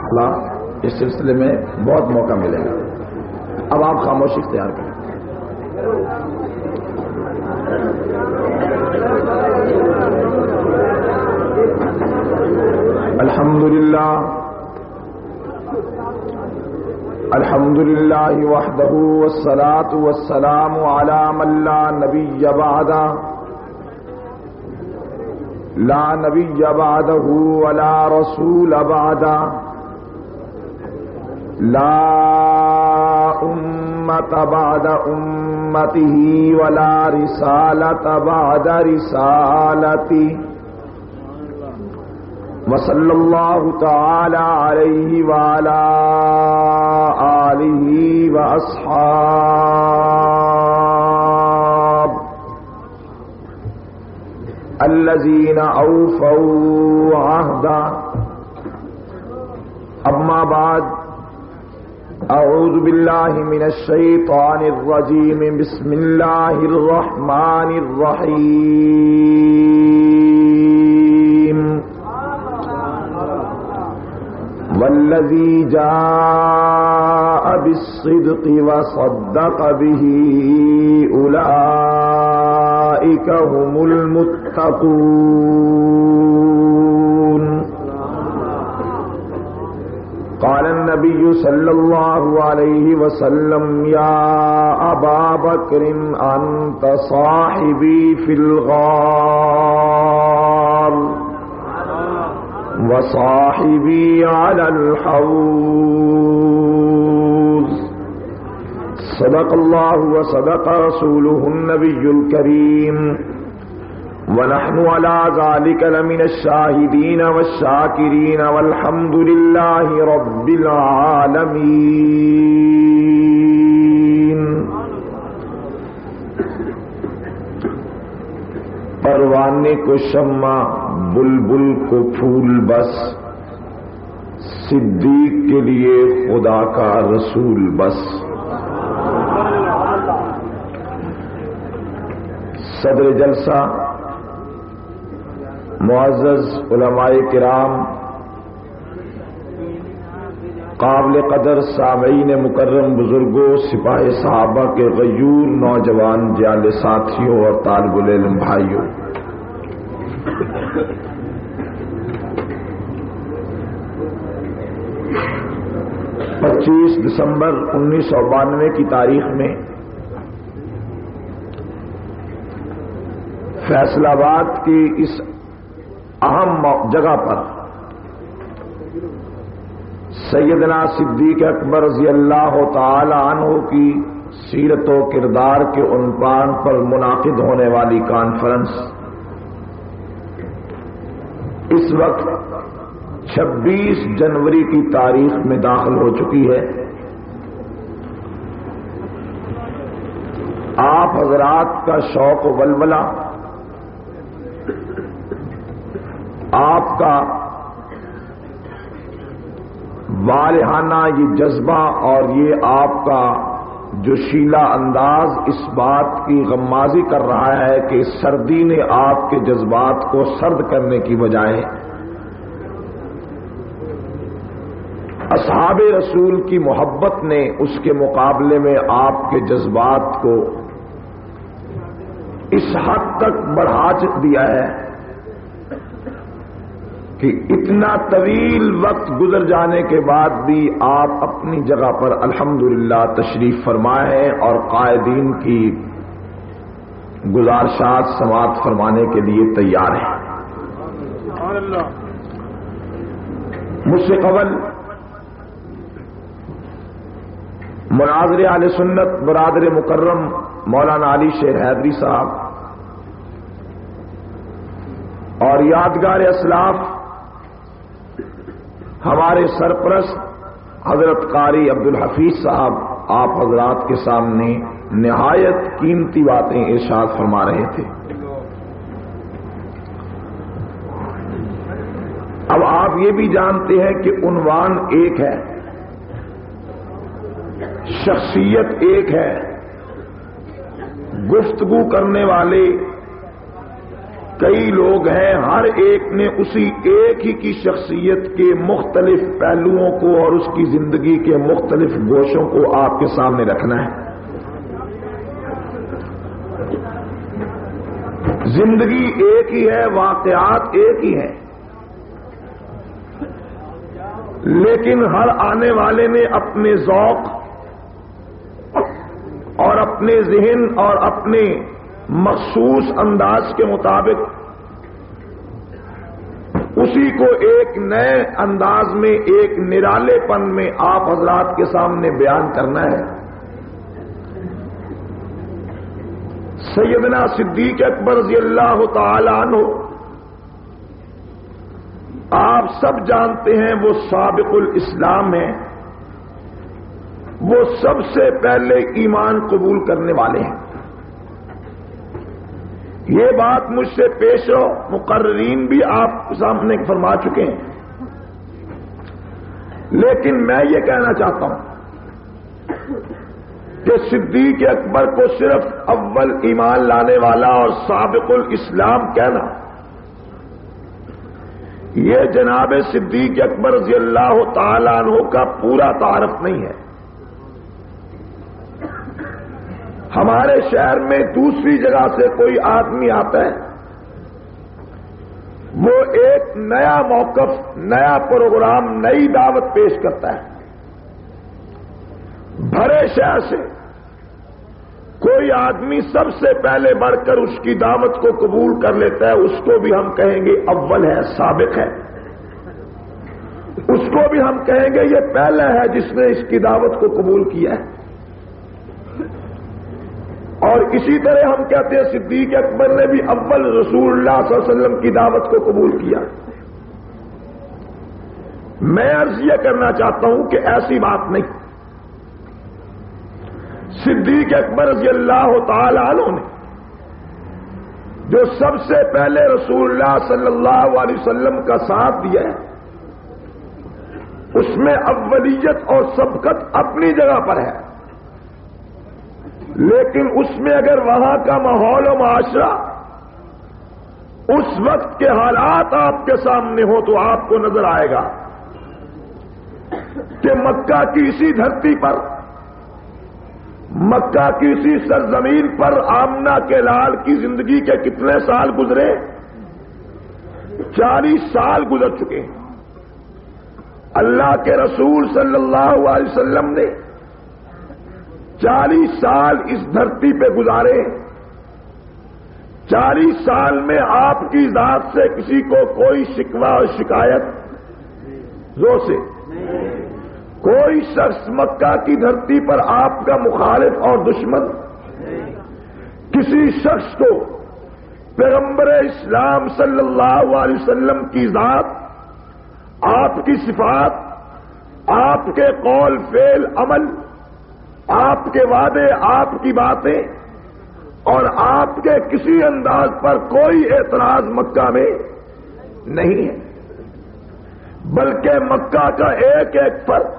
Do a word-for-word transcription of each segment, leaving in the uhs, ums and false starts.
اللہ اس سلسلے میں بہت موقع ملے گا. اب آپ خاموشی اختیار کریں. الحمد للہ الحمد للہ وحدہ والصلاة والسلام علی من لا نبی بعدہ لا نبی بعدہ ولا رسول بعدہ لا امت بعد امتہ ولا رسالت بعد رسالتہ وصلی اللہ تعالی علیہ وعلی آلہ واصحاب الذین اوفوا عہدا. اما بعد اعوذ باللہ من الشیطان الرجیم بسم اللہ الرحمن الرحیم والذی جاء بالصدق وصدق به اولئک هم المتقون. قال النبی صلی اللہ علیہ وسلم یا ابا بکر انت صاحبی فی الغار وصاحبی علی الحوض. صدق اللہ وصدق رسولہ النبی الکریم ونحن على ذلك لمن الشاهدين والشاكرين والحمد لله رب العالمين. پروانے کو شمع بلبل کو پھول بس صدیق کے لیے خدا کا رسول بس. صدر جلسہ معزز علماء کرام قابل قدر سامعین مکرم بزرگوں سپاہ صحابہ کے غیور نوجوان جال ساتھیوں اور طالب العلم بھائیوں، پچیس دسمبر انیس سو بانوے کی تاریخ میں فیصل آباد کی اس اہم جگہ پر سیدنا صدیق اکبر رضی اللہ تعالی عنہ کی سیرت و کردار کے عنوان پر منعقد ہونے والی کانفرنس اس وقت چھبیس جنوری کی تاریخ میں داخل ہو چکی ہے. آپ حضرات کا شوق و ولولہ، آپ کا والہانہ یہ جذبہ اور یہ آپ کا جوشیلا انداز اس بات کی غمازی کر رہا ہے کہ سردی نے آپ کے جذبات کو سرد کرنے کی بجائے اصحاب رسول کی محبت نے اس کے مقابلے میں آپ کے جذبات کو اس حد تک بڑھا دیا ہے کہ اتنا طویل وقت گزر جانے کے بعد بھی آپ اپنی جگہ پر الحمدللہ تشریف فرمائے ہیں اور قائدین کی گزارشات سماعت فرمانے کے لیے تیار ہیں. مجھ سے قبل مناظر اہل سنت برادر مکرم مولانا علی شیر حیدری صاحب اور یادگار اسلاف ہمارے سرپرست حضرت قاری عبدالحفیظ صاحب آپ حضرات کے سامنے نہایت قیمتی باتیں ارشاد فرما رہے تھے. اب آپ یہ بھی جانتے ہیں کہ عنوان ایک ہے، شخصیت ایک ہے، گفتگو کرنے والے کئی لوگ ہیں ہر ایک نے اسی ایک ہی کی شخصیت کے مختلف پہلوؤں کو اور اس کی زندگی کے مختلف گوشوں کو آپ کے سامنے رکھنا ہے. زندگی ایک ہی ہے، واقعات ایک ہی ہیں، لیکن ہر آنے والے نے اپنے ذوق اور اپنے ذہن اور اپنے مخصوص انداز کے مطابق اسی کو ایک نئے انداز میں، ایک نرالے پن میں آپ حضرات کے سامنے بیان کرنا ہے. سیدنا صدیق اکبر رضی اللہ تعالی عنہ آپ سب جانتے ہیں وہ سابق الاسلام ہیں، وہ سب سے پہلے ایمان قبول کرنے والے ہیں. یہ بات مجھ سے پیش ہو مقررین بھی آپ سامنے فرما چکے ہیں، لیکن میں یہ کہنا چاہتا ہوں کہ صدیق اکبر کو صرف اول ایمان لانے والا اور سابق الاسلام کہنا یہ جناب صدیق اکبر رضی اللہ تعالی عنہ کا پورا تعارف نہیں ہے. ہمارے شہر میں دوسری جگہ سے کوئی آدمی آتا ہے، وہ ایک نیا موقف، نیا پروگرام، نئی دعوت پیش کرتا ہے. بھرے شہر سے کوئی آدمی سب سے پہلے بڑھ کر اس کی دعوت کو قبول کر لیتا ہے، اس کو بھی ہم کہیں گے اول ہے، سابق ہے. اس کو بھی ہم کہیں گے یہ پہلا ہے جس نے اس کی دعوت کو قبول کیا ہے. اور اسی طرح ہم کہتے ہیں صدیق اکبر نے بھی اول رسول اللہ صلی اللہ علیہ وسلم کی دعوت کو قبول کیا. میں عرض یہ کرنا چاہتا ہوں کہ ایسی بات نہیں. صدیق اکبر رضی اللہ تعالی عنہ نے جو سب سے پہلے رسول اللہ صلی اللہ علیہ وسلم کا ساتھ دیا ہے، اس میں اولیت اور سبقت اپنی جگہ پر ہے، لیکن اس میں اگر وہاں کا ماحول و معاشرہ، اس وقت کے حالات آپ کے سامنے ہو تو آپ کو نظر آئے گا کہ مکہ کی اسی دھرتی پر، مکہ کی اسی سرزمین پر آمنہ کے لال کی زندگی کے کتنے سال گزرے؟ چالیس سال گزر چکے ہیں. اللہ کے رسول صلی اللہ علیہ وسلم نے چالیس سال اس دھرتی پہ گزارے. چالیس سال میں آپ کی ذات سے کسی کو کوئی شکوہ اور شکایت زور سے کوئی شخص مکہ کی دھرتی پر آپ کا مخالف اور دشمن، کسی شخص کو پیغمبر اسلام صلی اللہ علیہ وسلم کی ذات، آپ کی صفات، آپ کے قول فعل عمل، آپ کے وعدے، آپ کی باتیں اور آپ کے کسی انداز پر کوئی اعتراض مکہ میں نہیں ہے، بلکہ مکہ کا ایک ایک فرد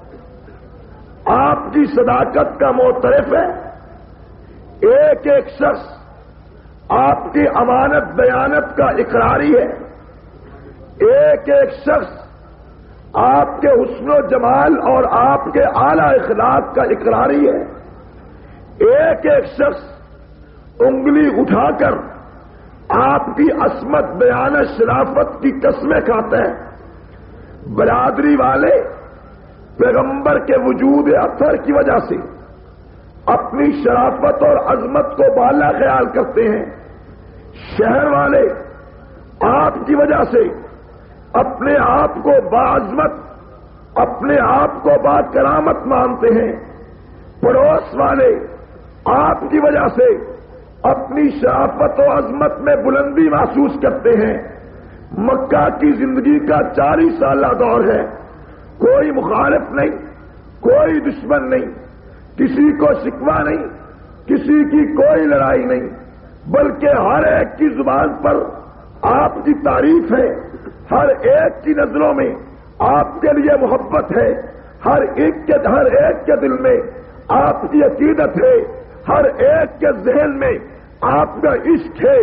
آپ کی صداقت کا معترف ہے. ایک ایک شخص آپ کی امانت دیانت کا اقراری ہے. ایک ایک شخص آپ کے حسن و جمال اور آپ کے اعلی اخلاق کا اقراری ہے. ایک ایک شخص انگلی اٹھا کر آپ کی عصمت دیانت شرافت کی قسمیں کھاتا ہے. برادری والے پیغمبر کے وجود اثر کی وجہ سے اپنی شرافت اور عظمت کو بالا خیال کرتے ہیں. شہر والے آپ کی وجہ سے اپنے آپ کو باعظمت، اپنے آپ کو با کرامت مانتے ہیں. پڑوس والے آپ کی وجہ سے اپنی شرافت و عظمت میں بلندی محسوس کرتے ہیں. مکہ کی زندگی کا چالیس سالہ دور ہے. کوئی مخالف نہیں، کوئی دشمن نہیں، کسی کو شکوہ نہیں، کسی کی کوئی لڑائی نہیں، بلکہ ہر ایک کی زبان پر آپ کی تعریف ہے. ہر ایک کی نظروں میں آپ کے لیے محبت ہے. ہر ایک کے ہر ایک کے دل میں آپ کی عقیدت ہے. ہر ایک کے ذہن میں آپ کا عشق ہے.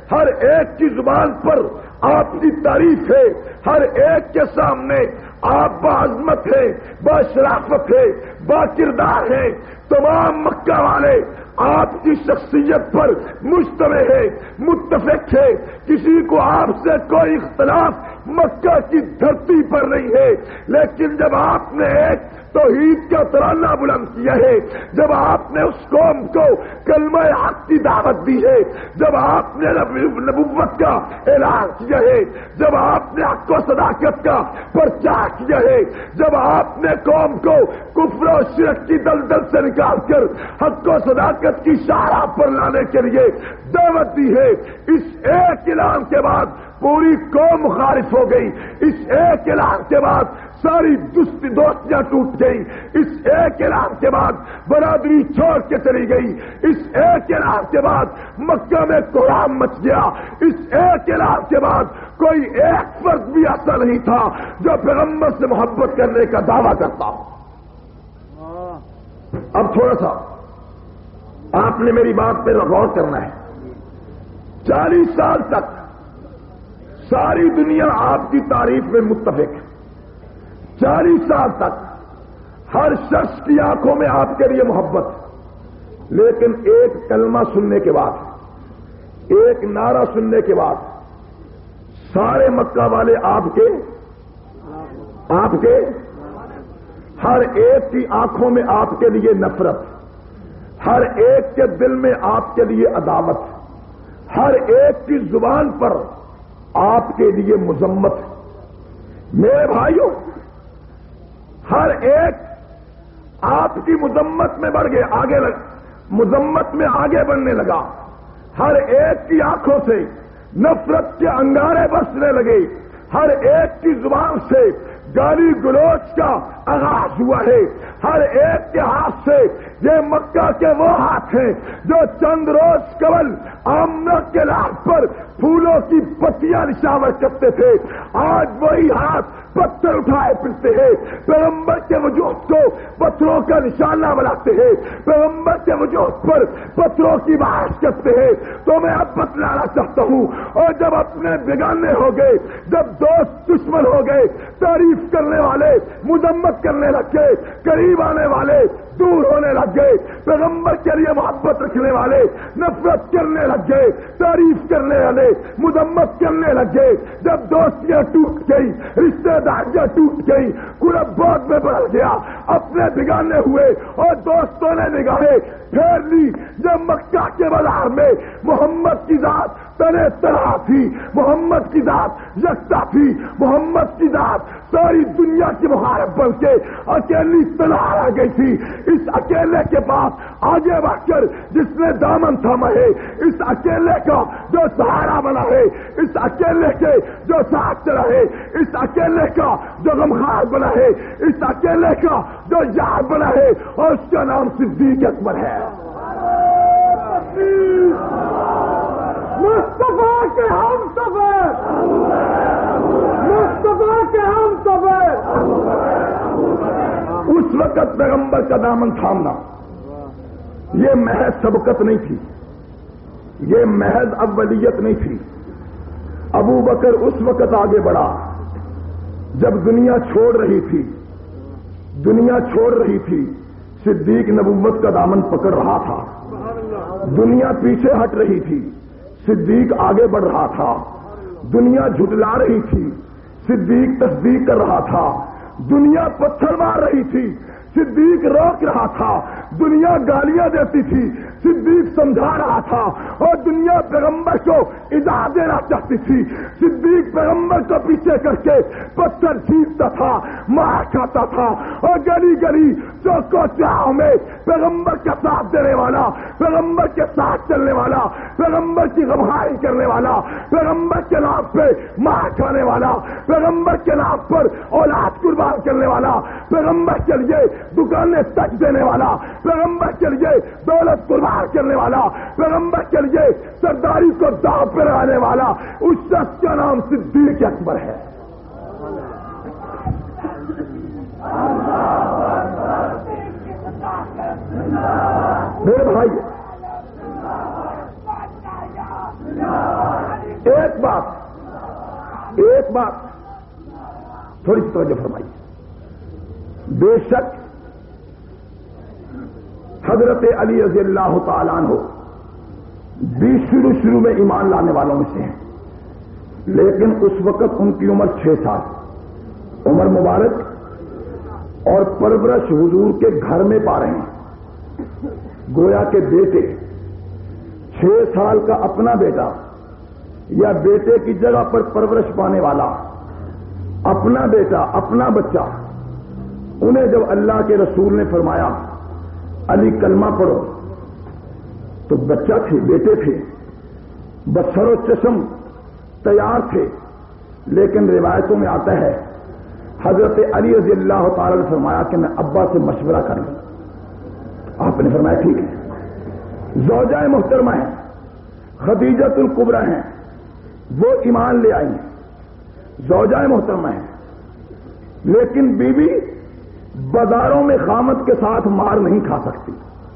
ہر ایک کی زبان پر آپ کی تعریف ہے، ہر ایک کے سامنے آپ باعظمت ہے، باشرافت ہے، با کردار ہے. تمام مکہ والے آپ کی شخصیت پر مجتمع ہے، متفق ہے. کسی کو آپ سے کوئی اختلاف مکہ کی دھرتی پر نہیں ہے. لیکن جب آپ نے ایک توحید کا ترانہ بلند کیا ہے، جب آپ نے اس قوم کو کلمہ حق کی دعوت دی ہے، جب آپ نے نبوت کا اعلان کیا ہے، جب آپ نے حق و صداقت کا پرچار کیا ہے، جب آپ نے قوم کو کفر و شرک کی دلدل سے نکال کر حق و صداقت کی شاہراہ پر لانے کے لیے دعوت دی ہے، اس ایک اعلان کے بعد پوری قوم مخالف ہو گئی. اس ایک اعلان کے بعد ساری دوستی دوستیاں ٹوٹ گئی. اس ایک اعلان کے بعد برادری چھوڑ کے چلی گئی. اس ایک اعلان کے بعد مکہ میں کوہرام مچ گیا. اس ایک اعلان کے بعد کوئی ایک فرد بھی ایسا نہیں تھا جو پیغمبر سے محبت کرنے کا دعویٰ کرتا. اب تھوڑا سا آپ نے میری بات پہ غور کرنا ہے. چالیس سال تک ساری دنیا آپ کی تعریف میں متفق ہے. چالیس سال تک ہر شخص کی آنکھوں میں آپ کے لیے محبت. لیکن ایک کلمہ سننے کے بعد، ایک نعرہ سننے کے بعد سارے مکہ والے آپ کے آپ کے ہر ایک کی آنکھوں میں آپ کے لیے نفرت، ہر ایک کے دل میں آپ کے لیے عداوت، ہر ایک کی زبان پر آپ کے لیے مذمت. میرے بھائیوں، ہر ایک آپ کی مذمت میں بڑھ گئے، آگے لگ مذمت میں آگے بڑھنے لگا. ہر ایک کی آنکھوں سے نفرت کے انگارے برسنے لگے. ہر ایک کی زبان سے گالی گلوچ کا آغاز ہوا ہے. ہر ایک کے ہاتھ سے، یہ مکہ کے وہ ہاتھ ہیں جو چند روز قبل آمنہ کے لال پر پھولوں کی پتیاں نشاور کرتے تھے، آج وہی ہاتھ پتھر اٹھائے پھرتے ہیں. پیغمبر کے وجود کو پتھروں کا نشانہ بناتے ہیں، پیغمبر کے وجود پر پتھروں کی بارش کرتے ہیں. تو میں اب بتلانا چاہتا ہوں، اور جب اپنے بیگانے ہو گئے، جب دوست دشمن ہو گئے، تعریف کرنے والے مذمت کرنے لگ گئے، قریب آنے والے دور ہونے لگ گئے، پیغمبر کے لیے محبت رکھنے والے نفرت کرنے لگ گئے، تعریف کرنے والے مذمت کرنے لگ گئے. جب دوستیاں ٹوٹ گئی، رشتے داریاں ٹوٹ گئی، قرب بعد میں بڑھ گیا، اپنے بگانے ہوئے اور دوستوں نے نگاہیں پھیر لی. جب مکہ کے بازار میں محمد کی ذات تنے تنہا تھی، محمد کی ذات یکتا تھی، محمد کی ذات ساری دنیا کی محارب بن کے اکیلی تنہا رہ گئی تھی. اس اکیلے کے پاس آگے بڑھ کر جس نے دامن تھاما ہے، اس اکیلے کا جو سہارا بنا ہے، اس اکیلے کے جو ساتھ چلا ہے، اس اکیلے کا جو غمخوار بنا ہے، اس اکیلے کا جو یار بنا ہے، اور اس کا نام صدیق اکبر ہے. مصطفیٰ کے ہم سفر، مصطفیٰ کے ہم سفر. اس وقت پیغمبر کا دامن تھامنا یہ محض سبقت نہیں تھی، یہ محض اولیت نہیں تھی. ابو بکر اس وقت آگے بڑھا جب دنیا چھوڑ رہی تھی، دنیا چھوڑ رہی تھی. صدیق نبوت کا دامن پکڑ رہا تھا. دنیا پیچھے ہٹ رہی تھی، صدیق آگے بڑھ رہا تھا. دنیا جھٹلا رہی تھی، صدیق تصدیق کر رہا تھا. دنیا پتھر مار رہی تھی، صدیق روک رہا تھا. دنیا گالیاں دیتی تھی، صدیق سمجھا رہا تھا. اور دنیا پیغمبر کو اجازت دینا چاہتی تھی، صدیق پیغمبر کو پیچھے کر کے پتھر چھینتا تھا، مار کھاتا تھا. اور گلی گلی چوکوں چاہوں میں پیغمبر کا ساتھ دینے والا، پیغمبر کے ساتھ چلنے والا، پیغمبر کی غمخواری کرنے والا، پیغمبر کے نام پہ مار کھانے والا، پیغمبر کے نام پر اولاد قربان کرنے والا، پیغمبر کے لیے دکانیں تک دینے والا، پیغمبر کے لیے دولت قربان کرنے والا، پیغمبر کے لیے سرداری کو داؤ پہ لگانے والا، اس شخص کا نام صدیق اکبر ہے. میرے بھائی، ایک بات تھوڑی سی توجہ فرمائیے. بے شک حضرت علی رضی اللہ تعالیٰ عنہ بھی شروع شروع میں ایمان لانے والوں میں سے ہیں, لیکن اس وقت ان کی عمر چھ سال, عمر مبارک اور پرورش حضور کے گھر میں پا رہے ہیں. گویا کے بیٹے چھ سال کا اپنا بیٹا یا بیٹے کی جگہ پر پرورش پانے والا اپنا بیٹا اپنا بچہ, انہیں جب اللہ کے رسول نے فرمایا علی کلمہ پڑھو تو بچہ تھے, بیٹے تھے, بسر و چشم تیار تھے, لیکن روایتوں میں آتا ہے حضرت علی رضی اللہ تعالی نے فرمایا کہ میں ابا سے مشورہ کر لوں. آپ نے فرمایا ٹھیک ہے. زوجہ محترمہ ہیں, خدیجۃ الکبریٰ ہیں, وہ ایمان لے آئی ہیں, زوجہ محترمہ ہیں, لیکن بیوی بازاروں میں خامد کے ساتھ مار نہیں کھا سکتی.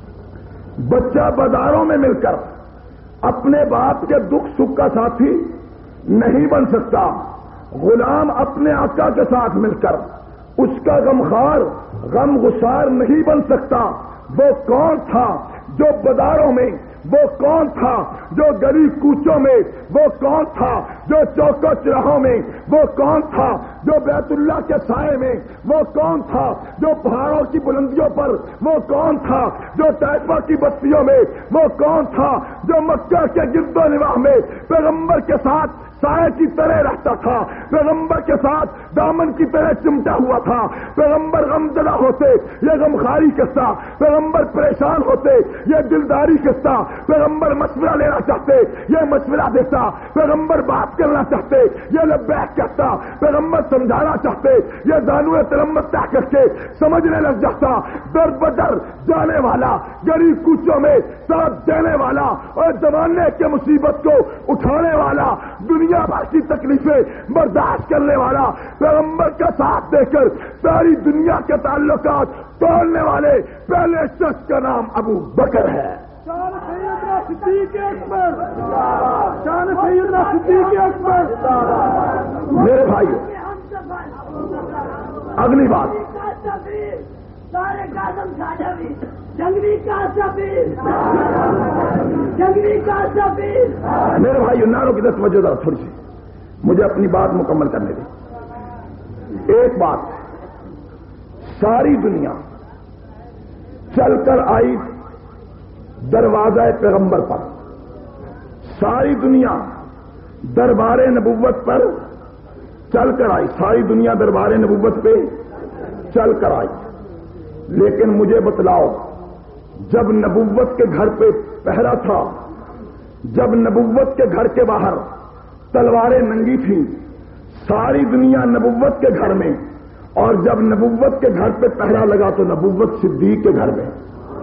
بچہ بازاروں میں مل کر اپنے باپ کے دکھ سکھ کا ساتھی نہیں بن سکتا. غلام اپنے آقا کے ساتھ مل کر اس کا غمخوار غم گسار نہیں بن سکتا. وہ کون تھا جو بازاروں میں, وہ کون تھا جو گلی کوچوں میں, وہ کون تھا جو چوکوں چراہوں میں, وہ کون تھا جو بیت اللہ کے سائے میں, وہ کون تھا جو پہاڑوں کی بلندیوں پر, وہ کون تھا جو طیفہ کی بستیوں میں, وہ کون تھا جو مکہ کے گرد و نواح میں پیغمبر کے ساتھ سائے کی طرح رہتا تھا, پیغمبر کے ساتھ دامن کی طرح چمٹا ہوا تھا. پیغمبر غمزدہ ہوتے یہ غمخاری قصہ, پیغمبر پریشان ہوتے یہ دلداری قصہ, پیغمبر مشورہ لینا چاہتے یہ مشورہ دیتا, پیغمبر بات کرنا چاہتے یہ لبیک کہتا, پیغمبر سمجھانا چاہتے یہ دانوے ترمت طے کر کے سمجھنے لگ جاتا. در بدر جانے والا, غریب کوچوں میں ساتھ دینے والا اور زمانے کے مصیبت کو اٹھانے والا, دنیا بھر کی تکلیفیں برداشت کرنے والا, پیغمبر کا ساتھ دے کر ساری دنیا کے تعلقات توڑنے والے پہلے شخص کا نام ابو بکر ہے. شان سیدنا صدیق اکبر, شان سیدنا صدیق اکبر. میرے بھائی اگلی بات, سارے قاسم ساجوی جنگلی کا سفیر, جنگلی کا سفیر. میرے بھائی ناروں کی دس وجہ ذرا تھوڑی سی مجھے اپنی بات مکمل کرنے دیں. ایک بات, ساری دنیا چل کر آئی دروازہ پیغمبر پر, ساری دنیا دربار نبوت پر چل کر آئی, ساری دنیا دربار نبوت پہ چل کر آئی, لیکن مجھے بتلاؤ جب نبوت کے گھر پہ پہرا تھا, جب نبوت کے گھر کے باہر تلواریں ننگی تھیں, ساری دنیا نبوت کے گھر میں, اور جب نبوت کے گھر پہ پہرا لگا تو نبوت صدیق کے گھر میں.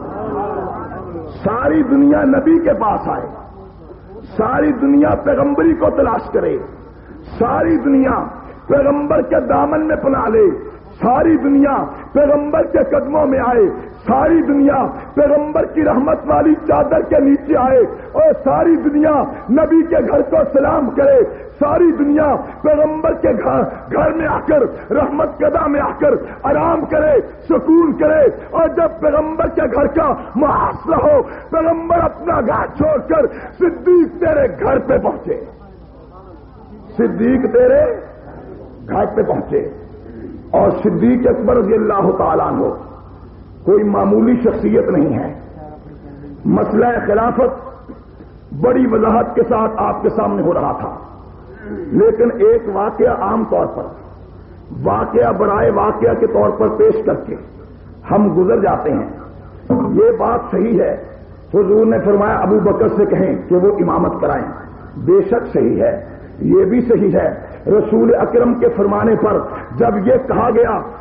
ساری دنیا نبی کے پاس آئے, ساری دنیا پیغمبری کو تلاش کرے, ساری دنیا پیغمبر کے دامن میں پناہ لے, ساری دنیا پیغمبر کے قدموں میں آئے, ساری دنیا پیغمبر کی رحمت والی چادر کے نیچے آئے, اور ساری دنیا نبی کے گھر کو سلام کرے, ساری دنیا پیغمبر کے گھر گھر میں آ کر رحمت قدا میں آ کر آرام کرے, سکون کرے. اور جب پیغمبر کے گھر کا محاصرہ ہو, پیغمبر اپنا گھر چھوڑ کر صدیق تیرے گھر پہ پہنچے, صدیق تیرے گھر پہ پہنچے. اور صدیق اکبر رضی اللہ تعالیٰ عنہ کوئی معمولی شخصیت نہیں ہے. مسئلہ خلافت بڑی وضاحت کے ساتھ آپ کے سامنے ہو رہا تھا, لیکن ایک واقعہ عام طور پر واقعہ برائے واقعہ کے طور پر پیش کر کے ہم گزر جاتے ہیں. یہ بات صحیح ہے, حضور نے فرمایا ابو بکر سے کہیں کہ وہ امامت کرائیں, بے شک صحیح ہے. یہ بھی صحیح ہے رسول اکرم کے فرمانے پر جب یہ کہا گیا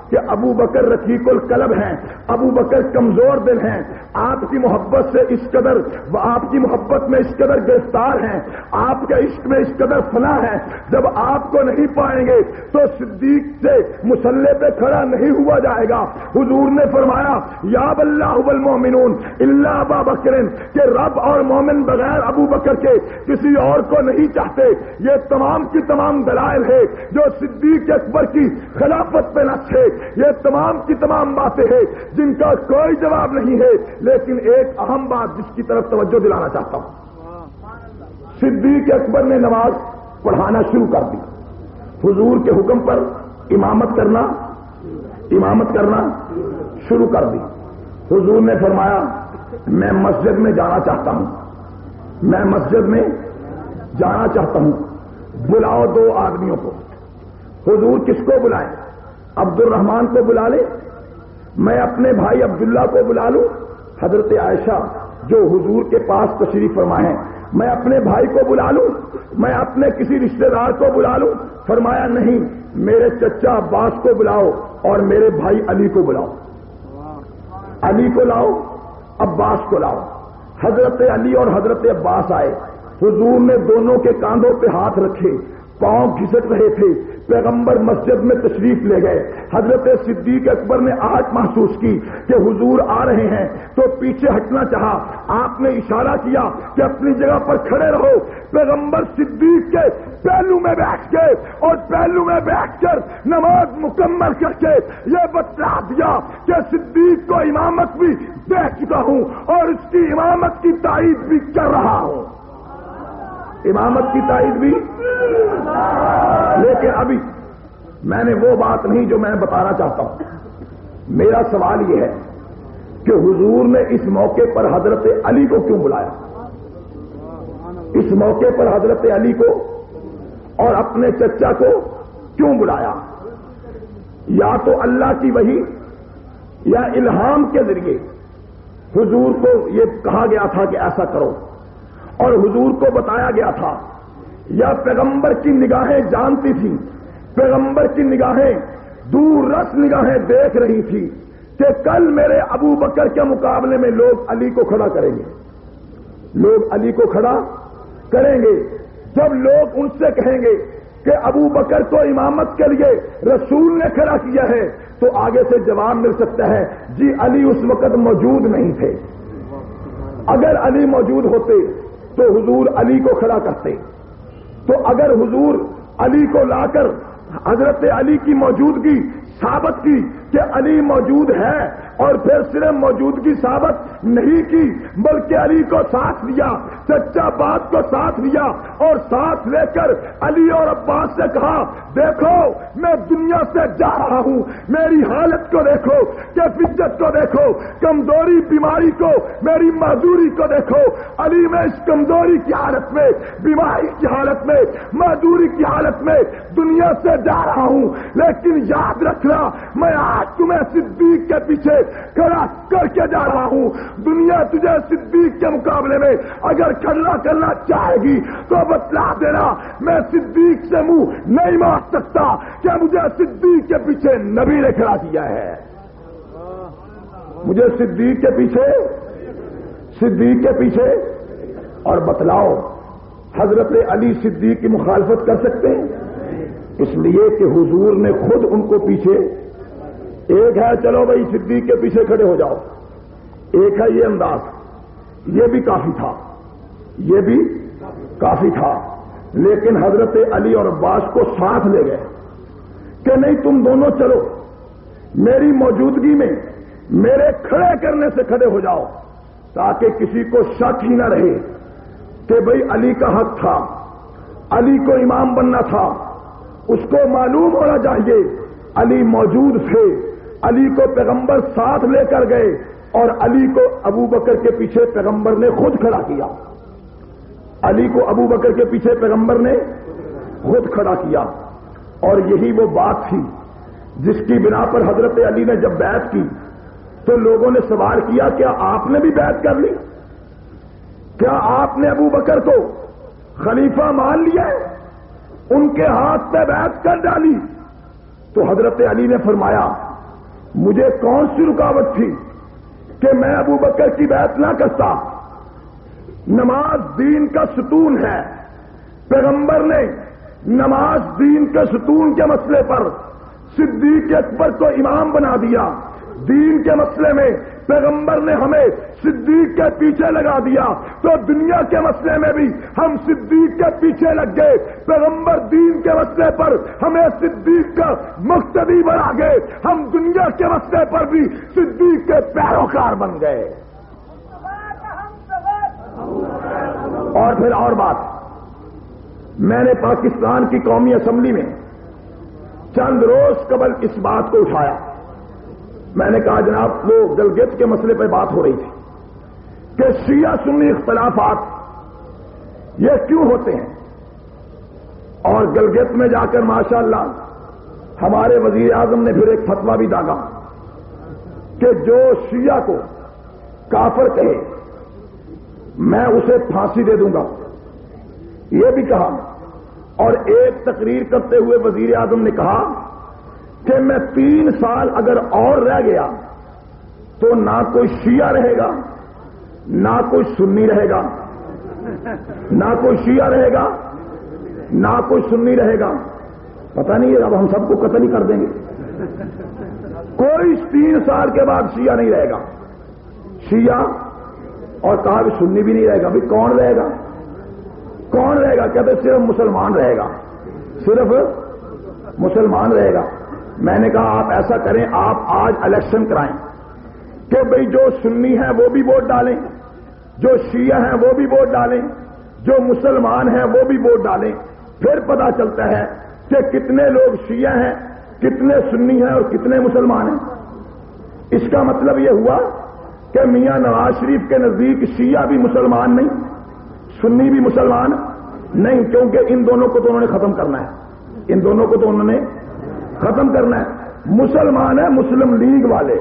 کہ ابو بکر رقیق القلب ہیں، ابو بکر کمزور دل ہیں، آپ کی محبت سے اس قدر آپ کی محبت میں اس قدر گرفتار ہیں، آپ کے عشق میں اس قدر فنا ہے، جب آپ کو نہیں پائیں گے تو صدیق سے مسلح پہ کھڑا نہیں ہوا جائے گا۔ حضور نے فرمایا یا اللہ والمؤمنون الا ابا بکر، کہ رب اور مومن بغیر ابو بکر کے کسی اور کو نہیں چاہتے۔ یہ تمام کی تمام دلائل ہے جو صدیق اکبر کی خلافت پہ نقش ہے، یہ تمام کی تمام باتیں ہیں جن کا کوئی جواب نہیں ہے، لیکن ایک اہم بات جس کی طرف توجہ دلانا چاہتا ہوں۔ صدیق اکبر نے نماز پڑھانا شروع کر دی، حضور کے حکم پر امامت کرنا امامت کرنا شروع کر دی۔ حضور نے فرمایا میں مسجد میں جانا چاہتا ہوں میں مسجد میں جانا چاہتا ہوں بلاؤ دو آدمیوں کو۔ حضور کس کو بلائیں؟ عبد الرحمان کو بلا لیں، میں اپنے بھائی عبداللہ کو بلا لوں؟ حضرت عائشہ جو حضور کے پاس تشریف فرما ہے، میں اپنے بھائی کو بلا لوں؟ میں اپنے کسی رشتہ دار کو بلا لوں؟ فرمایا نہیں، میرے چچا عباس کو بلاؤ اور میرے بھائی علی کو بلاؤ۔ علی کو لاؤ، عباس کو لاؤ۔ حضرت علی اور حضرت عباس آئے، حضور نے دونوں کے کاندھوں پہ ہاتھ رکھے، پاؤں گھسٹ رہے تھے، پیغمبر مسجد میں تشریف لے گئے۔ حضرت صدیق اکبر نے آہٹ محسوس کی کہ حضور آ رہے ہیں تو پیچھے ہٹنا چاہا، آپ نے اشارہ کیا کہ اپنی جگہ پر کھڑے رہو۔ پیغمبر صدیق کے پہلو میں بیٹھ کے اور پہلو میں بیٹھ کر نماز مکمل کر کے یہ بتلا دیا کہ صدیق کو امامت بھی دے چکا ہوں اور اس کی امامت کی تائید بھی کر رہا ہوں، امامت کی تائید بھی۔ لیکن ابھی میں نے وہ بات نہیں جو میں بتانا چاہتا ہوں۔ میرا سوال یہ ہے کہ حضور نے اس موقع پر حضرت علی کو کیوں بلایا؟ اس موقع پر حضرت علی کو اور اپنے چچا کو کیوں بلایا؟ یا تو اللہ کی وحی یا الہام کے ذریعے حضور کو یہ کہا گیا تھا کہ ایسا کرو اور حضور کو بتایا گیا تھا، یا پیغمبر کی نگاہیں جانتی تھی، پیغمبر کی نگاہیں دور رس نگاہیں دیکھ رہی تھی کہ کل میرے ابو بکر کے مقابلے میں لوگ علی کو کھڑا کریں گے، لوگ علی کو کھڑا کریں گے۔ جب لوگ ان سے کہیں گے کہ ابو بکر کو امامت کے لیے رسول نے کھڑا کیا ہے تو آگے سے جواب مل سکتا ہے جی علی اس وقت موجود نہیں تھے۔ اگر علی موجود ہوتے تو حضور علی کو کھڑا کرتے، تو اگر حضور علی کو لا کر حضرت علی کی موجودگی ثابت کی کہ علی موجود ہے اور پھر صرف موجودگی ثابت نہیں کی بلکہ علی کو ساتھ لیا، سچا بات کو ساتھ لیا اور ساتھ لے کر علی اور عباس سے کہا دیکھو میں دنیا سے جا رہا ہوں، میری حالت کو دیکھو، کیفیت کو دیکھو، کمزوری بیماری کو، میری معذوری کو دیکھو۔ علی میں اس کمزوری کی حالت میں، بیماری کی حالت میں، معذوری کی حالت میں دنیا سے جا رہا ہوں، لیکن یاد رکھنا میں آج تمہیں صدیق کے پیچھے کھڑا کر کے جا رہا ہوں۔ دنیا تجھے صدیق کے مقابلے میں اگر کھڑا کرنا چاہے گی تو بتلا دینا میں صدیق سے منہ نہیں مار سکتا کہ مجھے صدیق کے پیچھے نبی نے کھڑا کیا ہے، مجھے صدیق کے پیچھے صدیق کے پیچھے اور بتلاؤ حضرت علی صدیق کی مخالفت کر سکتے ہیں؟ اس لیے کہ حضور نے خود ان کو پیچھے، ایک ہے چلو بھائی صدیق کے پیچھے کھڑے ہو جاؤ، ایک ہے یہ انداز، یہ بھی کافی تھا، یہ بھی کافی تھا، لیکن حضرت علی اور عباس کو ساتھ لے گئے کہ نہیں تم دونوں چلو، میری موجودگی میں میرے کھڑے کرنے سے کھڑے ہو جاؤ تاکہ کسی کو شک ہی نہ رہے کہ بھئی علی کا حق تھا، علی کو امام بننا تھا، اس کو معلوم ہونا چاہیے علی موجود تھے، علی کو پیغمبر ساتھ لے کر گئے اور علی کو ابو بکر کے پیچھے پیغمبر نے خود کھڑا کیا، علی کو ابو بکر کے پیچھے پیغمبر نے خود کھڑا کیا۔ اور یہی وہ بات تھی جس کی بنا پر حضرت علی نے جب بیعت کی تو لوگوں نے سوال کیا کیا آپ نے بھی بیعت کر لی؟ کیا آپ نے ابو بکر کو خلیفہ مان لیا ہے؟ ان کے ہاتھ پہ بیعت کر ڈالی؟ تو حضرت علی نے فرمایا مجھے کون سی رکاوٹ تھی کہ میں ابو بکر کی بیعت نہ کرتا؟ نماز دین کا ستون ہے، پیغمبر نے نماز دین کے ستون کے مسئلے پر صدیق اکبر کو امام بنا دیا، دین کے مسئلے میں پیغمبر نے ہمیں صدیق کے پیچھے لگا دیا، تو دنیا کے مسئلے میں بھی ہم صدیق کے پیچھے لگ گئے، پیغمبر دین کے مسئلے پر ہمیں صدیق کا مقتدی بنا گئے، ہم دنیا کے مسئلے پر بھی صدیق کے پیروکار بن گئے۔ اور پھر اور بات، میں نے پاکستان کی قومی اسمبلی میں چند روز قبل اس بات کو اٹھایا، میں نے کہا جناب وہ گلگت کے مسئلے پہ بات ہو رہی تھی کہ شیعہ سنی اختلافات یہ کیوں ہوتے ہیں، اور گلگت میں جا کر ماشاءاللہ ہمارے وزیر اعظم نے پھر ایک فتویٰ بھی داغا کہ جو شیعہ کو کافر کہے میں اسے پھانسی دے دوں گا، یہ بھی کہا۔ اور ایک تقریر کرتے ہوئے وزیر اعظم نے کہا کہ میں تین سال اگر اور رہ گیا تو نہ کوئی شیعہ رہے گا نہ کوئی سنی رہے گا، نہ کوئی شیعہ رہے گا نہ کوئی سنی رہے گا، پتہ نہیں اب ہم سب کو قتل ہی کر دیں گے، کوئی تین سال کے بعد شیعہ نہیں رہے گا، شیعہ اور کہا بھی سنی بھی نہیں رہے گا، بھی کون رہے گا کون رہے گا؟ کہتے صرف مسلمان رہے گا، صرف مسلمان رہے گا۔ میں نے کہا آپ ایسا کریں، آپ آج الیکشن کرائیں کہ بھئی جو سنی ہیں وہ بھی ووٹ ڈالیں، جو شیعہ ہیں وہ بھی ووٹ ڈالیں، جو مسلمان ہیں وہ بھی ووٹ ڈالیں، پھر پتہ چلتا ہے کہ کتنے لوگ شیعہ ہیں، کتنے سنی ہیں اور کتنے مسلمان ہیں۔ اس کا مطلب یہ ہوا کہ میاں نواز شریف کے نزدیک شیعہ بھی مسلمان نہیں، سنی بھی مسلمان نہیں، کیونکہ ان دونوں کو تو انہوں نے ختم کرنا ہے، ان دونوں کو تو انہوں نے ختم کرنا ہے۔ مسلمان ہے مسلم لیگ والے،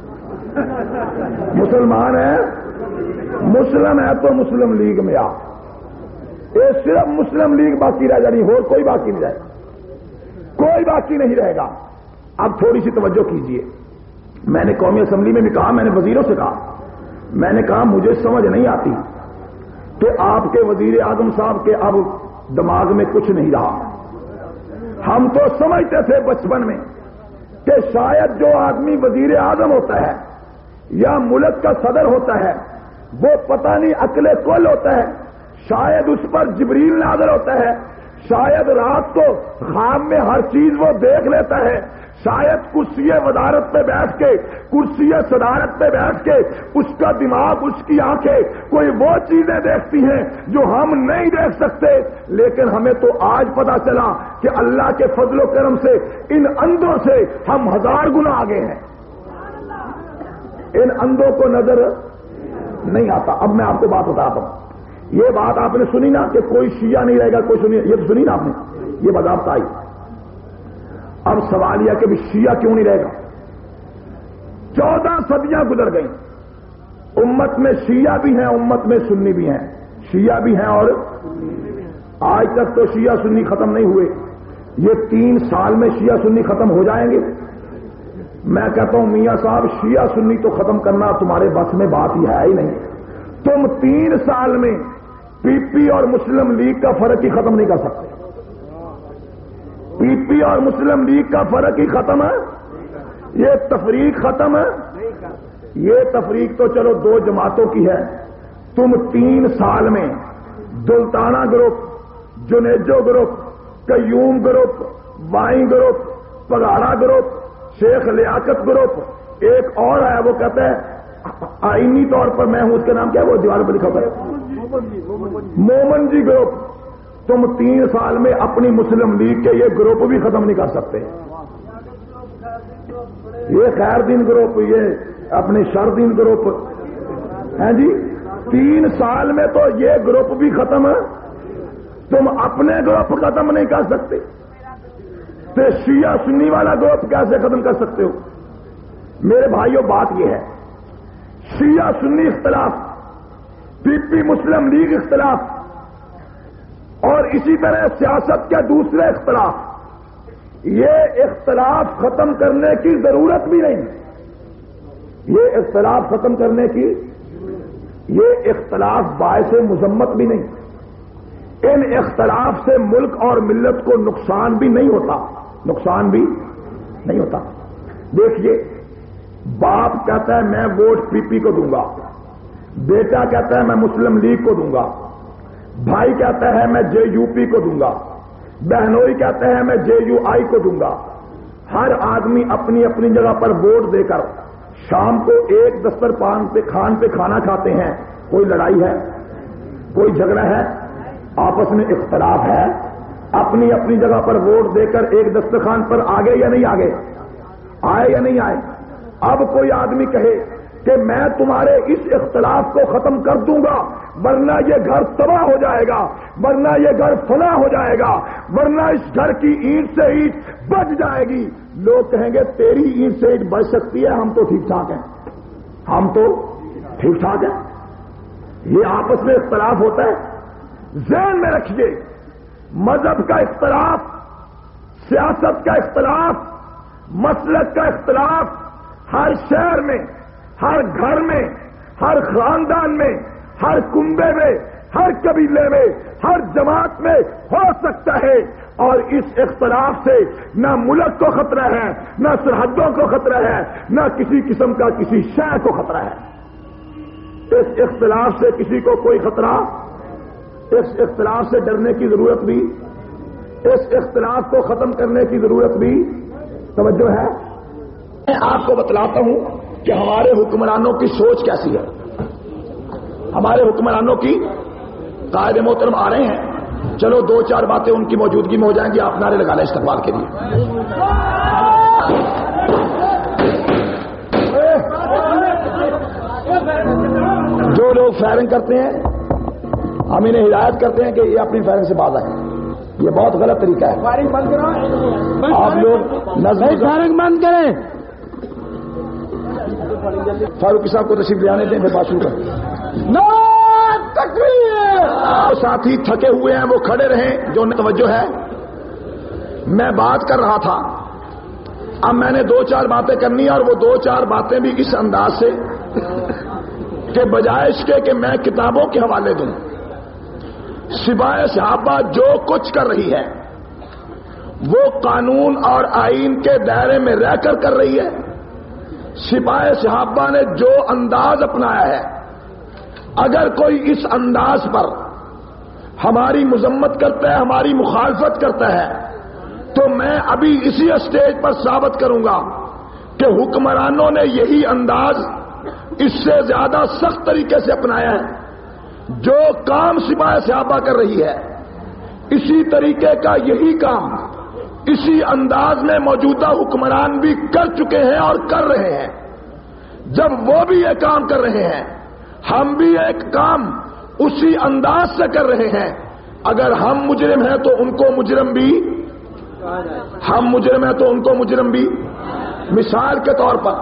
مسلمان ہے مسلم ہے تو مسلم لیگ میں آ، یہ صرف مسلم لیگ باقی رہ جانی، اور کوئی باقی نہیں رہے گا، کوئی باقی نہیں رہے گا۔ اب تھوڑی سی توجہ کیجئے، میں نے قومی اسمبلی میں بھی کہا، میں نے وزیروں سے کہا، میں نے کہا مجھے سمجھ نہیں آتی کہ آپ کے وزیر اعظم صاحب کے اب دماغ میں کچھ نہیں رہا۔ ہم تو سمجھتے تھے بچپن میں کہ شاید جو آدمی وزیر اعظم ہوتا ہے یا ملک کا صدر ہوتا ہے وہ پتہ نہیں عقل کل ہوتا ہے، شاید اس پر جبریل نازل ہوتا ہے، شاید رات کو خواب میں ہر چیز وہ دیکھ لیتا ہے، شاید کرسی وزارت پہ بیٹھ کے، کرسی صدارت پہ بیٹھ کے اس کا دماغ، اس کی آنکھیں کوئی وہ چیزیں دیکھتی ہیں جو ہم نہیں دیکھ سکتے، لیکن ہمیں تو آج پتا چلا کہ اللہ کے فضل و کرم سے ان اندھوں سے ہم ہزار گنا آگے ہیں، ان اندھوں کو نظر نہیں آتا۔ اب میں آپ کو بات بتاتا ہوں، یہ بات آپ نے سنی نا کہ کوئی شیعہ نہیں رہے گا، کوئی سنی، یہ تو سنی نا آپ نے، یہ بضابطہ آئی۔ اب سوال یہ کہ بھی شیعہ کیوں نہیں رہے گا؟ چودہ صدیاں گزر گئیں، امت میں شیعہ بھی ہیں، امت میں سنی بھی ہیں، شیعہ بھی ہیں اور آج تک تو شیعہ سنی ختم نہیں ہوئے، یہ تین سال میں شیعہ سنی ختم ہو جائیں گے؟ میں کہتا ہوں میاں صاحب شیعہ سنی تو ختم کرنا تمہارے بس میں بات ہی ہے ہی نہیں، تم تین سال میں پی پی اور مسلم لیگ کا فرق ہی ختم نہیں کر سکتے، پی پی اور مسلم لیگ کا فرق ہی ختم ہے، یہ تفریق ختم ہے، یہ تفریق تو چلو دو جماعتوں کی ہے، تم تین سال میں Daultana group, Junejo group, Qayyum group, Wyne group, Pagara group, Sheikh Liaquat group, ایک اور ہے وہ کہتا ہے آئینی طور پر میں ہوں، اس کا نام کیا ہے وہ دیوار پر لکھا ہوا ہے مومن جی گروپ، تم تین سال میں اپنی مسلم لیگ کے یہ گروپ بھی ختم نہیں کر سکتے، یہ خیر دین گروپ، یہ اپنے شر دین گروپ ہیں جی، تین سال میں تو یہ گروپ بھی ختم ہے، تم اپنے گروپ ختم نہیں کر سکتے، تو شیعہ سنی والا گروپ کیسے ختم کر سکتے ہو؟ میرے بھائیوں بات یہ ہے، شیعہ سنی اختلاف، پی پی مسلم لیگ اختلاف، اور اسی طرح سیاست کے دوسرے اختلاف، یہ اختلاف ختم کرنے کی ضرورت بھی نہیں، یہ اختلاف ختم کرنے کی یہ اختلاف باعث مذمت بھی نہیں. ان اختلاف سے ملک اور ملت کو نقصان بھی نہیں ہوتا نقصان بھی نہیں ہوتا. دیکھیے، باپ کہتا ہے میں ووٹ پی پی کو دوں گا، بیٹا کہتا ہے میں مسلم لیگ کو دوں گا، بھائی کہتا ہے میں جے یو پی کو دوں گا، بہنوئی کہتا ہے میں جے یو آئی کو دوں گا. ہر آدمی اپنی اپنی جگہ پر ووٹ دے کر شام کو ایک دسترخوان پہ کھان پہ کھانا کھاتے ہیں. کوئی لڑائی ہے؟ کوئی جھگڑا ہے؟ آپس میں اختلاف ہے؟ اپنی اپنی جگہ پر ووٹ دے کر ایک دسترخوان پر آگے یا نہیں آگے آئے یا نہیں آئے؟ اب کوئی آدمی کہے کہ میں تمہارے اس اختلاف کو ختم کر دوں گا ورنہ یہ گھر تباہ ہو جائے گا، ورنہ یہ گھر فنا ہو جائے گا، ورنہ اس گھر کی اینٹ سے اینٹ بچ جائے گی. لوگ کہیں گے تیری اینٹ سے اینٹ بچ سکتی ہے، ہم تو ٹھیک ٹھاک ہیں ہم تو ٹھیک ٹھاک ہیں. یہ آپس میں اختلاف ہوتا ہے. ذہن میں رکھیے، مذہب کا اختلاف، سیاست کا اختلاف، مسلک کا اختلاف ہر شہر میں، ہر گھر میں، ہر خاندان میں، ہر کنبے میں، ہر قبیلے میں، ہر جماعت میں ہو سکتا ہے. اور اس اختلاف سے نہ ملک کو خطرہ ہے، نہ سرحدوں کو خطرہ ہے، نہ کسی قسم کا کسی شہر کو خطرہ ہے. اس اختلاف سے کسی کو کوئی خطرہ، اس اختلاف سے ڈرنے کی ضرورت بھی، اس اختلاف کو ختم کرنے کی ضرورت بھی توجہ ہے. میں آپ کو بتلاتا ہوں کہ ہمارے حکمرانوں کی سوچ کیسی ہے. ہمارے حکمرانوں کی قائد محترم آ رہے ہیں، چلو دو چار باتیں ان کی موجودگی میں ہو جائیں گی. آپ نعرے لگا لیں استقبال کے لیے. جو لوگ فائرنگ کرتے ہیں ہم انہیں ہدایت کرتے ہیں کہ یہ اپنی فائرنگ سے باز آئیں. یہ بہت غلط طریقہ ہے. فائرنگ بند کرو. آپ لوگ نظم فائرنگ بند کریں. فاروقی صاحب کو تشریف لے آنے دیں، پھر بات شروع کریں. ساتھی تھکے ہوئے ہیں وہ کھڑے رہیں. جو توجہ ہے، میں بات کر رہا تھا، اب میں نے دو چار باتیں کرنی اور وہ دو چار باتیں بھی اس انداز سے کہ بجائے اس کے کہ میں کتابوں کے حوالے دوں، سپاہ صحابہ جو کچھ کر رہی ہے وہ قانون اور آئین کے دائرے میں رہ کر کر رہی ہے. سپاہ صحابہ نے جو انداز اپنایا ہے، اگر کوئی اس انداز پر ہماری مذمت کرتا ہے، ہماری مخالفت کرتا ہے، تو میں ابھی اسی اسٹیج پر ثابت کروں گا کہ حکمرانوں نے یہی انداز اس سے زیادہ سخت طریقے سے اپنایا ہے. جو کام سپاہ صحابہ کر رہی ہے، اسی طریقے کا یہی کام اسی انداز میں موجودہ حکمران بھی کر چکے ہیں اور کر رہے ہیں. جب وہ بھی یہ کام کر رہے ہیں، ہم بھی ایک کام اسی انداز سے کر رہے ہیں. اگر ہم مجرم ہیں تو ان کو مجرم بھی، ہم مجرم ہیں تو ان کو مجرم بھی. مثال کے طور پر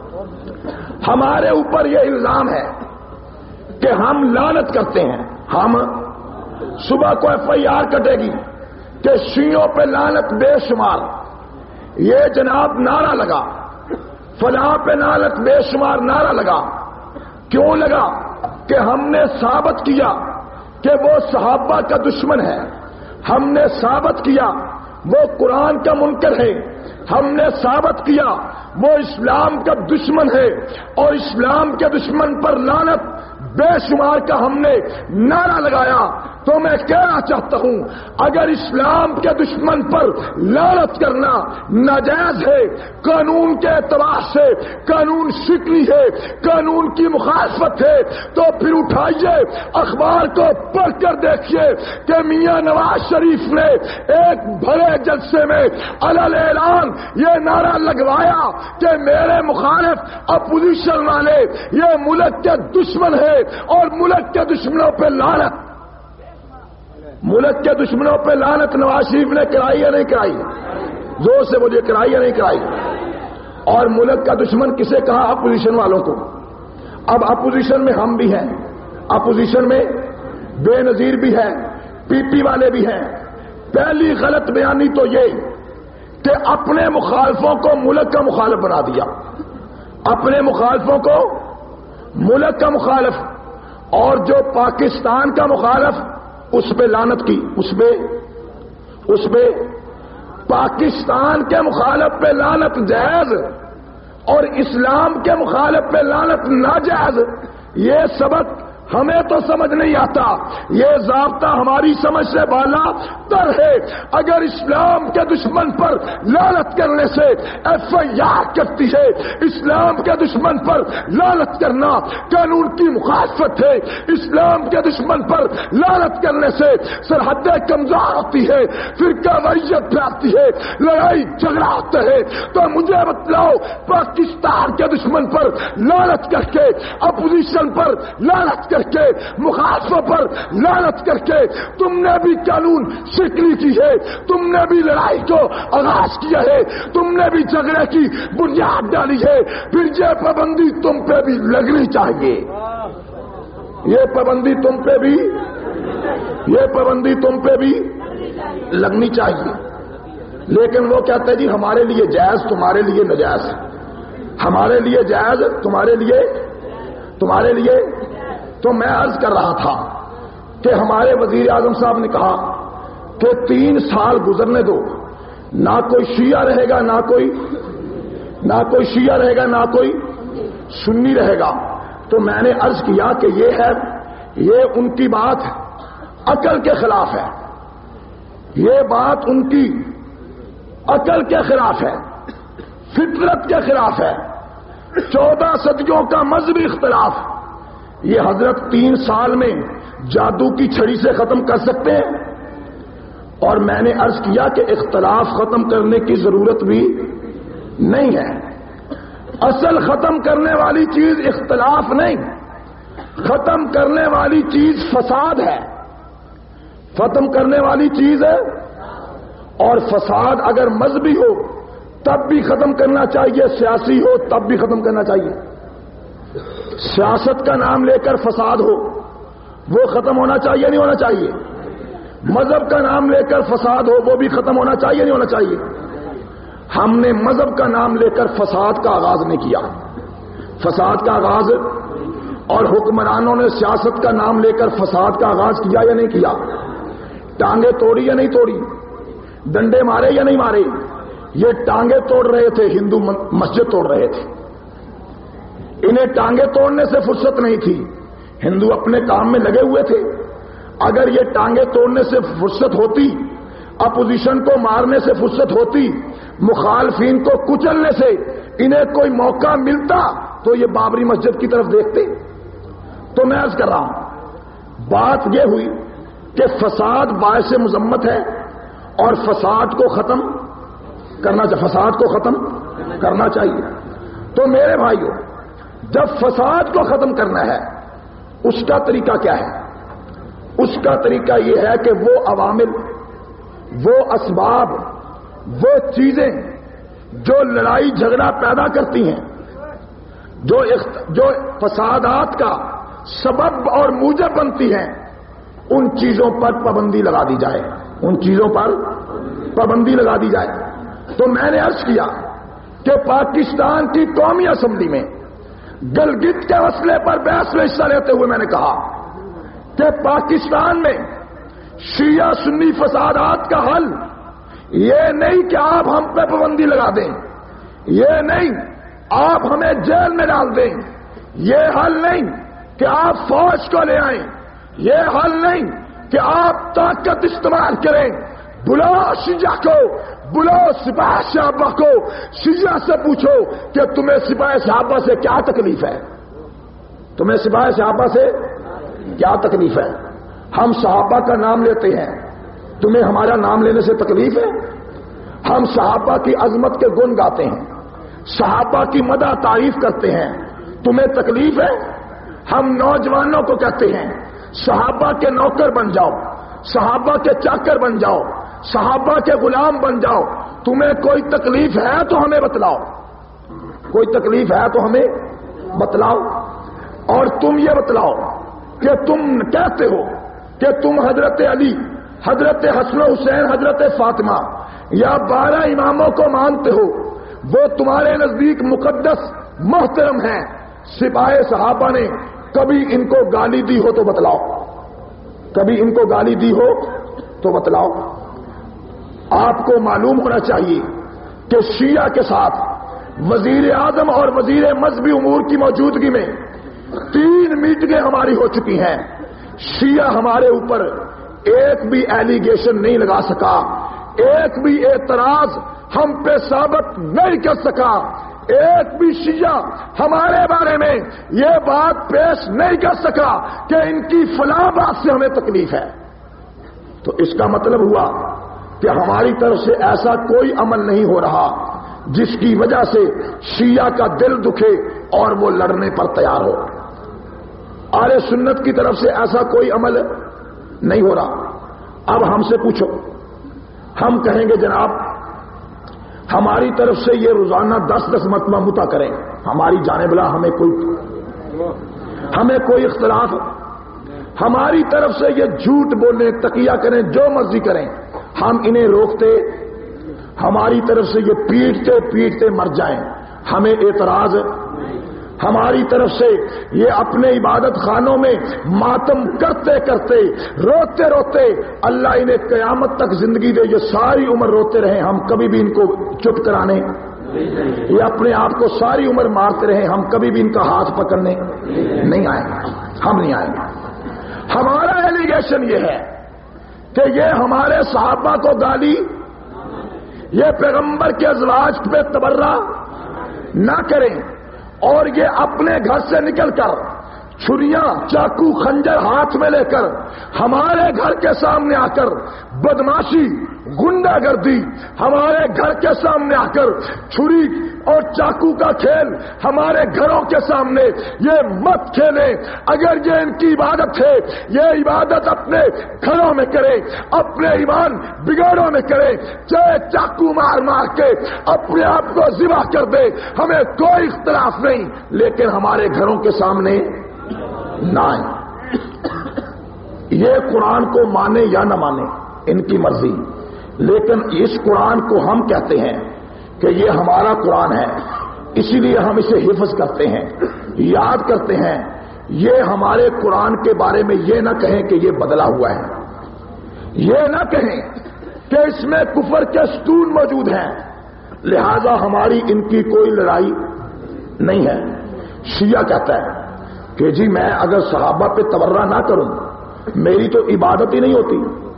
ہمارے اوپر یہ الزام ہے کہ ہم لعنت کرتے ہیں. ہم صبح کو ایف آئی آر کٹے گی کہ شیعوں پہ لعنت بے شمار، یہ جناب نعرہ لگا، فلاں پہ لعنت بے شمار نعرہ لگا. کیوں لگا؟ کہ ہم نے ثابت کیا کہ وہ صحابہ کا دشمن ہے، ہم نے ثابت کیا وہ قرآن کا منکر ہے، ہم نے ثابت کیا وہ اسلام کا دشمن ہے، اور اسلام کے دشمن پر لعنت بے شمار کا ہم نے نعرہ لگایا. تو میں کہنا چاہتا ہوں، اگر اسلام کے دشمن پر لعنت کرنا ناجائز ہے، قانون کے اعتبار سے قانون شکنی ہے، قانون کی مخالفت ہے، تو پھر اٹھائیے اخبار کو پڑھ کر دیکھیے کہ میاں نواز شریف نے ایک بڑے جلسے میں علل اعلان یہ نعرہ لگوایا کہ میرے مخالف اپوزیشن والے یہ ملک کے دشمن ہے اور ملک کے دشمنوں پہ لعنت. ملک کے دشمنوں پہ لعنت نواز شریف نے کرائی یا نہیں کرائی؟ زور سے بولیے، کرائی یا نہیں کرائی؟ اور ملک کا دشمن کسے کہا؟ اپوزیشن والوں کو. اب اپوزیشن میں ہم بھی ہیں، اپوزیشن میں بے نظیر بھی ہیں، پی پی والے بھی ہیں. پہلی غلط بیانی تو یہ کہ اپنے مخالفوں کو ملک کا مخالف بنا دیا. اپنے مخالفوں کو ملک کا مخالف اور جو پاکستان کا مخالف اس پہ لعنت کی، اس پہ اس پہ پاکستان کے مخالف پہ لعنت جائز اور اسلام کے مخالف پہ لعنت ناجائز. یہ سبق ہمیں تو سمجھ نہیں آتا، یہ ضابطہ ہماری سمجھ سے بالا تر ہے. اگر اسلام کے دشمن پر لعنت کرنے سے ایف آئی آر کرتی ہے، اسلام کے دشمن پر لعنت کرنا قانون کی مخالفت ہے، اسلام کے دشمن پر لعنت کرنے سے سرحدیں کمزور ہوتی ہے، فرقہ واریت پھیلتی ہے، لڑائی جھگڑا ہوتا ہے. تو مجھے بتلاؤ پاکستان کے دشمن پر لعنت کر کے، اپوزیشن پر لعنت کر کے، مخالفوں پر لعنت کر کے تم نے بھی قانون شکنی کی ہے، تم نے بھی لڑائی کو آغاز کیا ہے، تم نے بھی جھگڑے کی بنیاد ڈالی ہے. پھر یہ پابندی تم پہ بھی لگنی چاہیے، یہ پابندی تم پہ بھی یہ پابندی تم پہ بھی لگنی چاہیے. لیکن وہ کہتے ہیں جی ہمارے لیے جائز تمہارے لیے ناجائز، ہمارے لیے جائز تمہارے لیے تمہارے لیے تو میں عرض کر رہا تھا کہ ہمارے وزیر اعظم صاحب نے کہا کہ تین سال گزرنے دو، نہ کوئی شیعہ رہے گا، نہ کوئی نہ کوئی شیعہ رہے گا، نہ کوئی سنی رہے گا. تو میں نے عرض کیا کہ یہ ہے یہ ان کی بات عقل کے خلاف ہے، یہ بات ان کی عقل کے خلاف ہے، فطرت کے خلاف ہے. چودہ صدیوں کا مذہبی اختلاف یہ حضرت تین سال میں جادو کی چھڑی سے ختم کر سکتے ہیں. اور میں نے عرض کیا کہ اختلاف ختم کرنے کی ضرورت بھی نہیں ہے. اصل ختم کرنے والی چیز اختلاف نہیں، ختم کرنے والی چیز فساد ہے، ختم کرنے والی چیز ہے. اور فساد اگر مذہبی ہو تب بھی ختم کرنا چاہیے، سیاسی ہو تب بھی ختم کرنا چاہیے. سیاست کا نام لے کر فساد ہو وہ ختم ہونا چاہیے نہیں ہونا چاہیے؟ مذہب کا نام لے کر فساد ہو وہ بھی ختم ہونا چاہیے نہیں ہونا چاہیے؟ ہم نے مذہب کا نام لے کر فساد کا آغاز نہیں کیا. فساد کا آغاز اور حکمرانوں نے سیاست کا نام لے کر فساد کا آغاز کیا یا نہیں کیا؟ ٹانگیں توڑی یا نہیں توڑی؟ ڈنڈے مارے یا نہیں مارے؟ یہ ٹانگیں توڑ رہے تھے، ہندو مسجد توڑ رہے تھے. انہیں ٹانگیں توڑنے سے فرصت نہیں تھی، ہندو اپنے کام میں لگے ہوئے تھے. اگر یہ ٹانگیں توڑنے سے فرصت ہوتی، اپوزیشن کو مارنے سے فرصت ہوتی، مخالفین کو کچلنے سے انہیں کوئی موقع ملتا تو یہ بابری مسجد کی طرف دیکھتے. تو میں عرض کر رہا ہوں بات یہ ہوئی کہ فساد باعث مذمت ہے اور فساد کو ختم کرنا چاہیے فساد کو ختم کرنا چاہیے. تو میرے بھائیوں، جب فساد کو ختم کرنا ہے اس کا طریقہ کیا ہے؟ اس کا طریقہ یہ ہے کہ وہ عوامل، وہ اسباب، وہ چیزیں جو لڑائی جھگڑا پیدا کرتی ہیں، جو جو فسادات کا سبب اور موجب بنتی ہیں، ان چیزوں پر پابندی لگا دی جائے ان چیزوں پر پابندی لگا دی جائے. تو میں نے عرض کیا کہ پاکستان کی قومی اسمبلی میں گلگت کے مسئلے پر بحث میں حصہ لیتے ہوئے میں نے کہا کہ پاکستان میں شیعہ سنی فسادات کا حل یہ نہیں کہ آپ ہم پہ پابندی لگا دیں، یہ نہیں آپ ہمیں جیل میں ڈال دیں، یہ حل نہیں کہ آپ فوج کو لے آئیں، یہ حل نہیں کہ آپ طاقت استعمال کریں. بلاؤ شیعہ کو، بلاؤ سپاہ صحابہ کو، شیعہ سے پوچھو کہ تمہیں سپاہ صحابہ سے کیا تکلیف ہے، تمہیں سپاہ صحابہ سے کیا تکلیف ہے؟ ہم صحابہ کا نام لیتے ہیں، تمہیں ہمارا نام لینے سے تکلیف ہے؟ ہم صحابہ کی عظمت کے گن گاتے ہیں، صحابہ کی مدح تعریف کرتے ہیں، تمہیں تکلیف ہے؟ ہم نوجوانوں کو کہتے ہیں صحابہ کے نوکر بن جاؤ، صحابہ کے چاکر بن جاؤ، صحابہ کے غلام بن جاؤ، تمہیں کوئی تکلیف ہے تو ہمیں بتلاؤ، کوئی تکلیف ہے تو ہمیں بتلاؤ. اور تم یہ بتلاؤ کہ تم کہتے ہو کہ تم حضرت علی، حضرت حسن و حسین، حضرت فاطمہ یا بارہ اماموں کو مانتے ہو، وہ تمہارے نزدیک مقدس محترم ہیں، سپاہ صحابہ نے کبھی ان کو گالی دی ہو تو بتلاؤ، کبھی ان کو گالی دی ہو تو بتلاؤ۔ آپ کو معلوم ہونا چاہیے کہ شیعہ کے ساتھ وزیر اعظم اور وزیر مذہبی امور کی موجودگی میں تین میٹنگیں ہماری ہو چکی ہیں۔ شیعہ ہمارے اوپر ایک بھی ایلیگیشن نہیں لگا سکا، ایک بھی اعتراض ہم پہ ثابت نہیں کر سکا، ایک بھی شیعہ ہمارے بارے میں یہ بات پیش نہیں کر سکا کہ ان کی فلاں بات سے ہمیں تکلیف ہے۔ تو اس کا مطلب ہوا کہ ہماری طرف سے ایسا کوئی عمل نہیں ہو رہا جس کی وجہ سے شیعہ کا دل دکھے اور وہ لڑنے پر تیار ہو۔ اہل سنت کی طرف سے ایسا کوئی عمل نہیں ہو رہا۔ اب ہم سے پوچھو، ہم کہیں گے جناب ہماری طرف سے یہ روزانہ دس دس مرتبہ متا کریں، ہماری جانب لا ہمیں کوئی ہمیں کوئی اختلاف، ہماری طرف سے یہ جھوٹ بولیں، تقیہ کریں، جو مرضی کریں، ہم انہیں روکتے، ہماری طرف سے یہ پیٹتے پیٹتے مر جائیں، ہمیں اعتراض، ہماری طرف سے یہ اپنے عبادت خانوں میں ماتم کرتے کرتے روتے روتے اللہ انہیں قیامت تک زندگی دے، یہ ساری عمر روتے رہے، ہم کبھی بھی ان کو چپ کرانے، یہ اپنے آپ کو ساری عمر مارتے رہے، ہم کبھی بھی ان کا ہاتھ پکڑنے نہیں آئیں گے، ہم نہیں آئیں گے۔ ہمارا ایلیگیشن یہ ہے کہ یہ ہمارے صحابہ کو گالی، یہ پیغمبر کے ازواج پہ تبرہ نہ کریں، اور یہ اپنے گھر سے نکل کر چھریاں، چاقو، خنجر ہاتھ میں لے کر ہمارے گھر کے سامنے آ کر بدماشی، غنڈہ گردی، ہمارے گھر کے سامنے آ کر چھری اور چاقو کا کھیل ہمارے گھروں کے سامنے یہ مت کھیلیں۔ اگر یہ ان کی عبادت ہے، یہ عبادت اپنے گھروں میں کرے، اپنے ایمان بگاڑوں میں کرے، چاہے چاقو مار مار کے اپنے آپ کو ذبح کر دے، ہمیں کوئی اختلاف نہیں، لیکن ہمارے گھروں کے سامنے نہ آئیں۔ یہ قرآن کو مانے یا نہ مانے ان کی مرضی، لیکن اس قرآن کو ہم کہتے ہیں کہ یہ ہمارا قرآن ہے، اسی لیے ہم اسے حفظ کرتے ہیں، یاد کرتے ہیں۔ یہ ہمارے قرآن کے بارے میں یہ نہ کہیں کہ یہ بدلا ہوا ہے، یہ نہ کہیں کہ اس میں کفر کے ستون موجود ہیں، لہذا ہماری ان کی کوئی لڑائی نہیں ہے۔ شیعہ کہتا ہے کہ جی میں اگر صحابہ پہ تبرہ نہ کروں میری تو عبادت ہی نہیں ہوتی،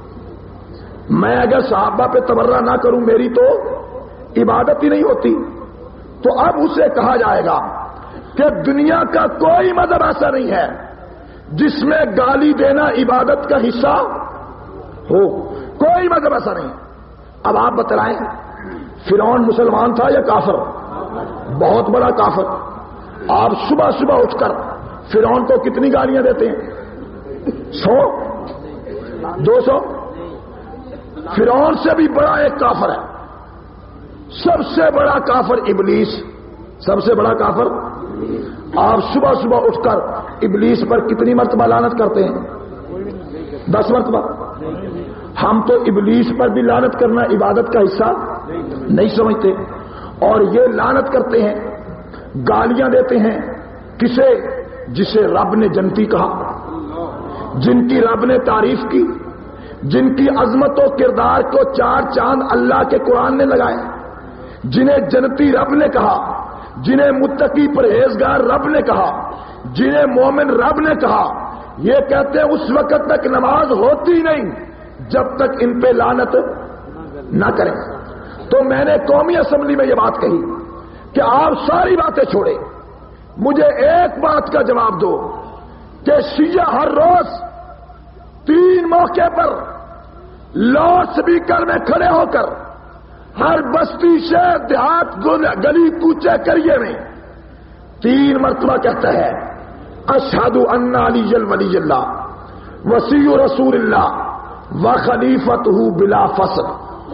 میں اگر صحابہ پہ تبرہ نہ کروں میری تو عبادت ہی نہیں ہوتی۔ تو اب اسے کہا جائے گا کہ دنیا کا کوئی مذہب ایسا نہیں ہے جس میں گالی دینا عبادت کا حصہ ہو، کوئی مذہب ایسا نہیں۔ اب آپ بتلائیں فرعون مسلمان تھا یا کافر؟ بہت بڑا کافر۔ آپ صبح صبح اٹھ کر فرعون کو کتنی گالیاں دیتے ہیں؟ سو؟ دو سو؟ فرعون سے بھی بڑا ایک کافر ہے، سب سے بڑا کافر ابلیس، سب سے بڑا کافر۔ آپ صبح صبح اٹھ کر ابلیس پر کتنی مرتبہ لعنت کرتے ہیں؟ دس مرتبہ۔ ہم تو ابلیس پر بھی لعنت کرنا عبادت کا حصہ نہیں سمجھتے، اور یہ لعنت کرتے ہیں، گالیاں دیتے ہیں کسے؟ جسے رب نے جنتی کہا، جن کی رب نے تعریف کی، جن کی عظمت و کردار کو چار چاند اللہ کے قرآن نے لگائے، جنہیں جنتی رب نے کہا، جنہیں متقی پرہیزگار رب نے کہا، جنہیں مومن رب نے کہا، یہ کہتے ہیں اس وقت تک نماز ہوتی نہیں جب تک ان پہ لعنت نہ کریں۔ تو میں نے قومی اسمبلی میں یہ بات کہی کہ آپ ساری باتیں چھوڑیں، مجھے ایک بات کا جواب دو کہ شیعہ ہر روز تین موقع پر لاؤڈ اسپیکر میں کھڑے ہو کر ہر بستی شہر دیہات گلی کوچے کریے میں تین مرتبہ کہتا ہے اشہد ان علی ولی اللہ وصی رسول اللہ و خلیفتہ بلا فصل،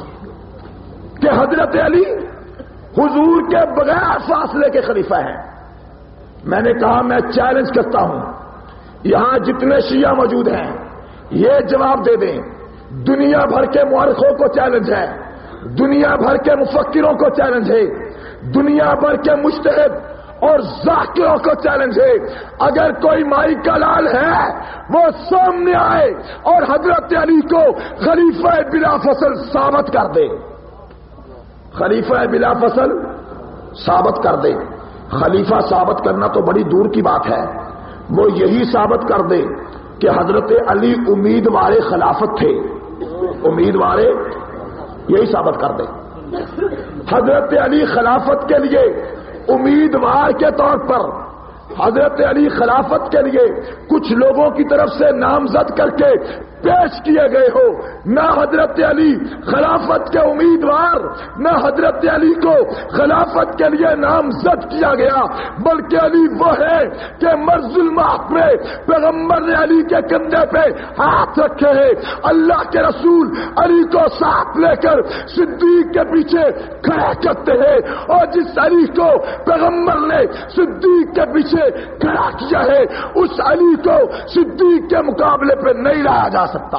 کہ حضرت علی حضور کے بغیر فاصلے کے خلیفہ ہیں۔ میں نے کہا میں چیلنج کرتا ہوں، یہاں جتنے شیعہ موجود ہیں یہ جواب دے دیں، دنیا بھر کے مورخوں کو چیلنج ہے، دنیا بھر کے مفکروں کو چیلنج ہے، دنیا بھر کے مجتہد اور ذاکروں کو چیلنج ہے، اگر کوئی مائی کا لال ہے وہ سامنے آئے اور حضرت علی کو خلیفہ بلا فصل ثابت کر دے، خلیفہ بلا فصل ثابت کر دے۔ خلیفہ ثابت کرنا تو بڑی دور کی بات ہے، وہ یہی ثابت کر دے کہ حضرت علی امیدوار خلافت تھے، امیدوار یہی ثابت کر دے۔ حضرت علی خلافت کے لیے امیدوار کے طور پر، حضرت علی خلافت کے لیے کچھ لوگوں کی طرف سے نامزد کر کے پیش کیے گئے ہو، نہ حضرت علی خلافت کے امیدوار، نہ حضرت علی کو خلافت کے لیے نامزد کیا گیا، بلکہ علی وہ ہے کہ مرض الموت میں پیغمبر نے علی کے کندھے پہ ہاتھ رکھے ہیں، اللہ کے رسول علی کو ساتھ لے کر صدیق کے پیچھے کھڑے کرتے ہیں، اور جس علی کو پیغمبر نے صدیق کے پیچھے کھڑا کیا ہے اس علی کو صدیق کے مقابلے پہ نہیں لایا جا سکتا،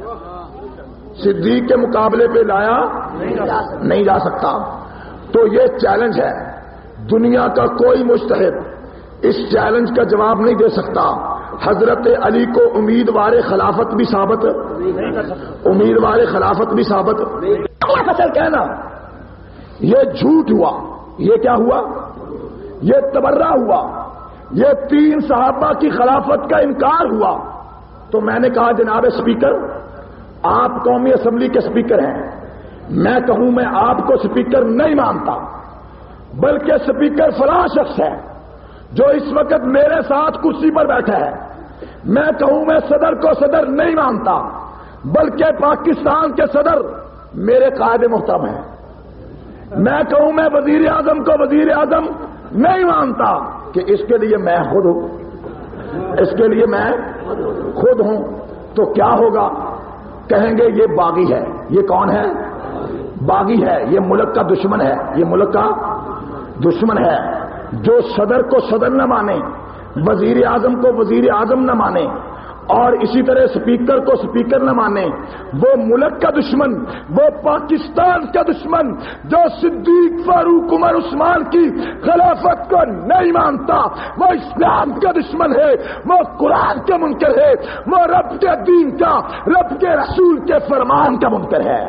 صدیق کے مقابلے پہ لایا نہیں جا سکتا۔ تو یہ چیلنج ہے، دنیا کا کوئی مجتہد اس چیلنج کا جواب نہیں دے سکتا۔ حضرت علی کو امیدوار خلافت بھی ثابت، امیدوار خلافت بھی ثابت فصل کہنا یہ جھوٹ ہوا، یہ کیا ہوا؟ یہ تبرہ ہوا، یہ تین صحابہ کی خلافت کا انکار ہوا۔ تو میں نے کہا جناب اسپیکر، آپ قومی اسمبلی کے اسپیکر ہیں، میں کہوں میں آپ کو اسپیکر نہیں مانتا، بلکہ اسپیکر فلاں شخص ہے جو اس وقت میرے ساتھ کرسی پر بیٹھا ہے، میں کہوں میں صدر کو صدر نہیں مانتا، بلکہ پاکستان کے صدر میرے قائد محترم ہیں، میں کہوں میں وزیر اعظم کو وزیر اعظم نہیں مانتا کہ اس کے لیے میں خود ہوں، اس کے لیے میں خود ہوں، تو کیا ہوگا؟ کہیں گے یہ باغی ہے۔ یہ کون ہے؟ باغی ہے، یہ ملک کا دشمن ہے، یہ ملک کا دشمن ہے، جو صدر کو صدر نہ مانے، وزیر اعظم کو وزیر اعظم نہ مانے، اور اسی طرح اسپیکر کو اسپیکر نہ مانے، وہ ملک کا دشمن، وہ پاکستان کا دشمن، جو صدیق فاروق عمر عثمان کی خلافت کو نہیں مانتا، وہ اسلام کا دشمن ہے، وہ قرآن کا منکر ہے، وہ رب کے دین کا، رب کے رسول کے فرمان کا منکر ہے۔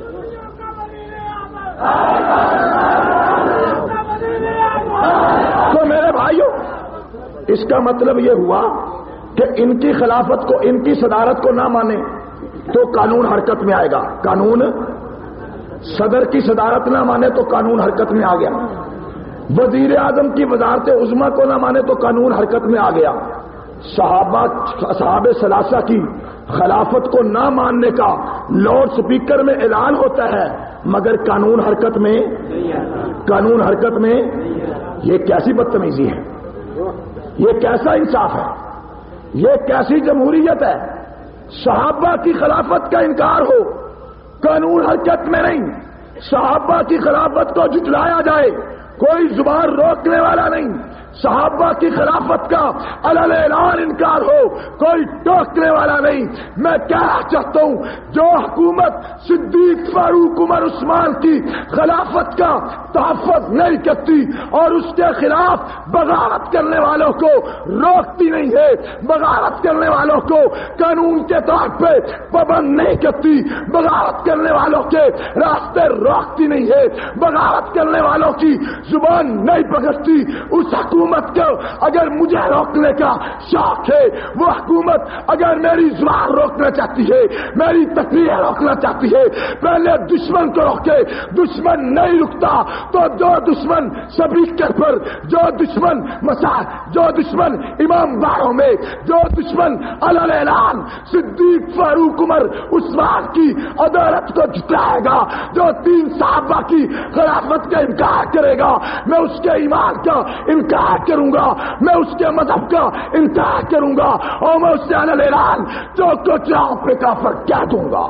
تو میرے بھائیوں، اس کا مطلب یہ ہوا کہ ان کی خلافت کو، ان کی صدارت کو نہ مانے تو قانون حرکت میں آئے گا، قانون، صدر کی صدارت نہ مانے تو قانون حرکت میں آ گیا، وزیر اعظم کی وزارت عظمیٰ کو نہ مانے تو قانون حرکت میں آ گیا، صحابہ صحابہ ثلاثہ کی خلافت کو نہ ماننے کا لاؤڈ سپیکر میں اعلان ہوتا ہے، مگر قانون حرکت میں، قانون حرکت میں، یہ کیسی بدتمیزی ہے، یہ کیسا انصاف ہے، یہ کیسی جمہوریت ہے؟ صحابہ کی خلافت کا انکار ہو، قانون حرکت میں نہیں، صحابہ کی خلافت کو جھٹلایا جائے، کوئی زبان روکنے والا نہیں، صحابہ کی خلافت کا علل اعلان انکار ہو، کوئی ٹوکنے والا نہیں۔ میں کہنا چاہتا ہوں، جو حکومت صدیق فاروق عمر عثمان کی خلافت کا تحفظ نہیں کرتی اور اس کے خلاف بغاوت کرنے والوں کو روکتی نہیں ہے، بغاوت کرنے والوں کو قانون کے طور پہ پابند نہیں کرتی، بغاوت کرنے والوں کے راستے روکتی نہیں ہے، بغاوت کرنے والوں کی زبان نہیں پکڑتی، اس حکومت کو اگر مجھے روکنے کا شوق ہے، وہ حکومت اگر میری زبان روکنا چاہتی ہے، میری تقریر روکنا چاہتی ہے، پہلے دشمن کو روکے، دشمن نہیں رکتا تو جو دشمن سپیکر پر، جو دشمن مساج، جو دشمن امام باڑوں میں، جو دشمن علل اعلان صدیق فاروق عمر عثمان کی عدالت کو جھٹلائے گا، جو تین صحابہ کی خلافت کا انکار کرے گا، میں اس کے ایمان کا انکار کروں گا، میں اس کے مذہب کا انکار کروں گا، اور میں اس سے علل اعلان چوک کو چاؤں پہ کافر کہہ دوں گا۔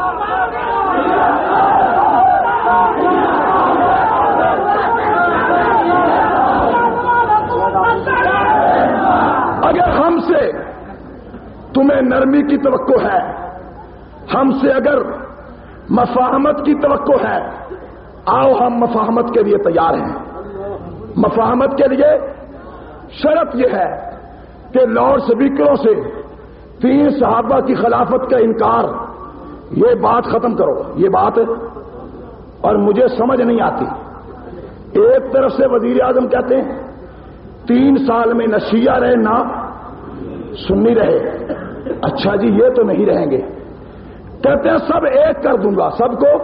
اگر ہم سے تمہیں نرمی کی توقع ہے، ہم سے اگر مفاہمت کی توقع ہے، آؤ ہم مفاہمت کے لیے تیار ہیں، مفاہمت کے لیے شرط یہ ہے کہ لاؤڈ سپیکروں سے تین صحابہ کی خلافت کا انکار، یہ بات ختم کرو، یہ بات اور مجھے سمجھ نہیں آتی. ایک طرف سے وزیر اعظم کہتے ہیں تین سال میں نہ شیعہ رہے نہ سنی رہے. اچھا جی یہ تو نہیں رہیں گے. کہتے ہیں سب ایک کر دوں گا، سب کو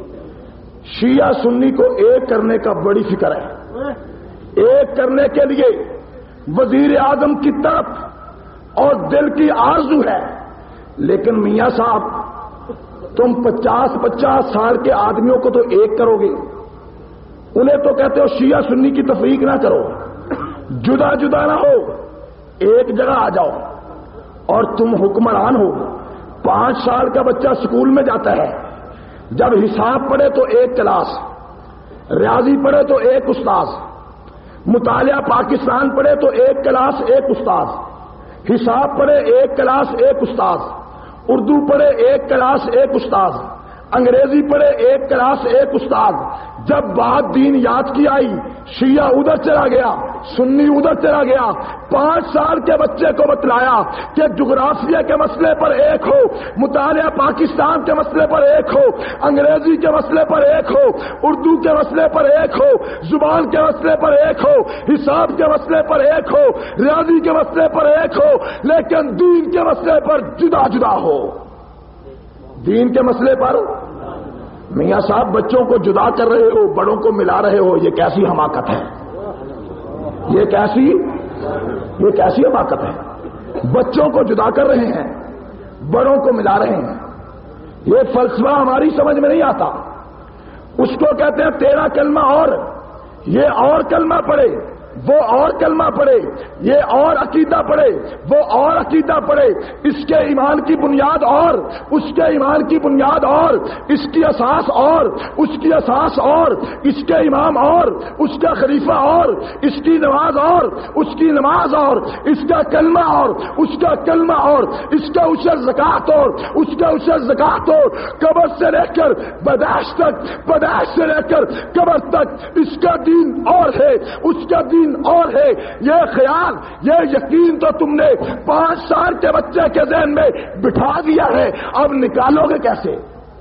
شیعہ سنی کو ایک کرنے کا بڑی فکر ہے. ایک کرنے کے لیے وزیر اعظم کی طرف اور دل کی آرزو ہے، لیکن میاں صاحب تم پچاس پچاس سال کے آدمیوں کو تو ایک کرو گے، انہیں تو کہتے ہو شیعہ سنی کی تفریق نہ کرو، جدا جدا نہ ہو، ایک جگہ آ جاؤ. اور تم حکمران ہو. پانچ سال کا بچہ اسکول میں جاتا ہے، جب حساب پڑھے تو ایک کلاس، ریاضی پڑھے تو ایک استاذ، مطالعہ پاکستان پڑھے تو ایک کلاس ایک استاذ، حساب پڑھے ایک کلاس ایک استاذ، اردو پڑھے ایک کلاس ایک استاذ، انگریزی پڑھے ایک کلاس ایک استاذ. جب بات دین یاد کی آئی شیعہ ادھر چلا گیا، سنی ادھر چلا گیا. پانچ سال کے بچے کو بتلایا کہ جغرافیہ کے مسئلے پر ایک ہو، مطالعہ پاکستان کے مسئلے پر ایک ہو، انگریزی کے مسئلے پر ایک ہو، اردو کے مسئلے پر ایک ہو، زبان کے مسئلے پر ایک ہو، حساب کے مسئلے پر ایک ہو، ریاضی کے مسئلے پر ایک ہو، لیکن دین کے مسئلے پر جدا جدا ہو. دین کے مسئلے پر میاں صاحب بچوں کو جدا کر رہے ہو، بڑوں کو ملا رہے ہو، یہ کیسی حماقت ہے؟ یہ کیسی یہ کیسی حماقت ہے؟ بچوں کو جدا کر رہے ہیں، بڑوں کو ملا رہے ہیں. یہ فلسفہ ہماری سمجھ میں نہیں آتا. اس کو کہتے ہیں تیرا کلمہ اور، یہ اور کلمہ پڑھے، وہ اور کلمہ پڑھے، یہ اور عقیدہ پڑھے، وہ اور عقیدہ پڑھے. اس کے ایمان کی بنیاد اور، اس کے ایمان کی بنیاد اور، اس کی اساس اور، اس کی اساس اور، اس کے امام اور، اس کا خلیفہ اور، اس کی نماز اور، اس کی نماز اور، اس کا کلمہ اور، اس کا کلمہ اور، اس کا عشر زکات اور، اس کا عشر زکات اور. قبر سے لے کر بدعش تک، بدعش سے لے کر قبر تک اس کا دین اور ہے، اس کا دین اور ہے. یہ خیال، یہ یقین تو تم نے پانچ سال کے بچے کے ذہن میں بٹھا دیا ہے. اب نکالو گے کیسے؟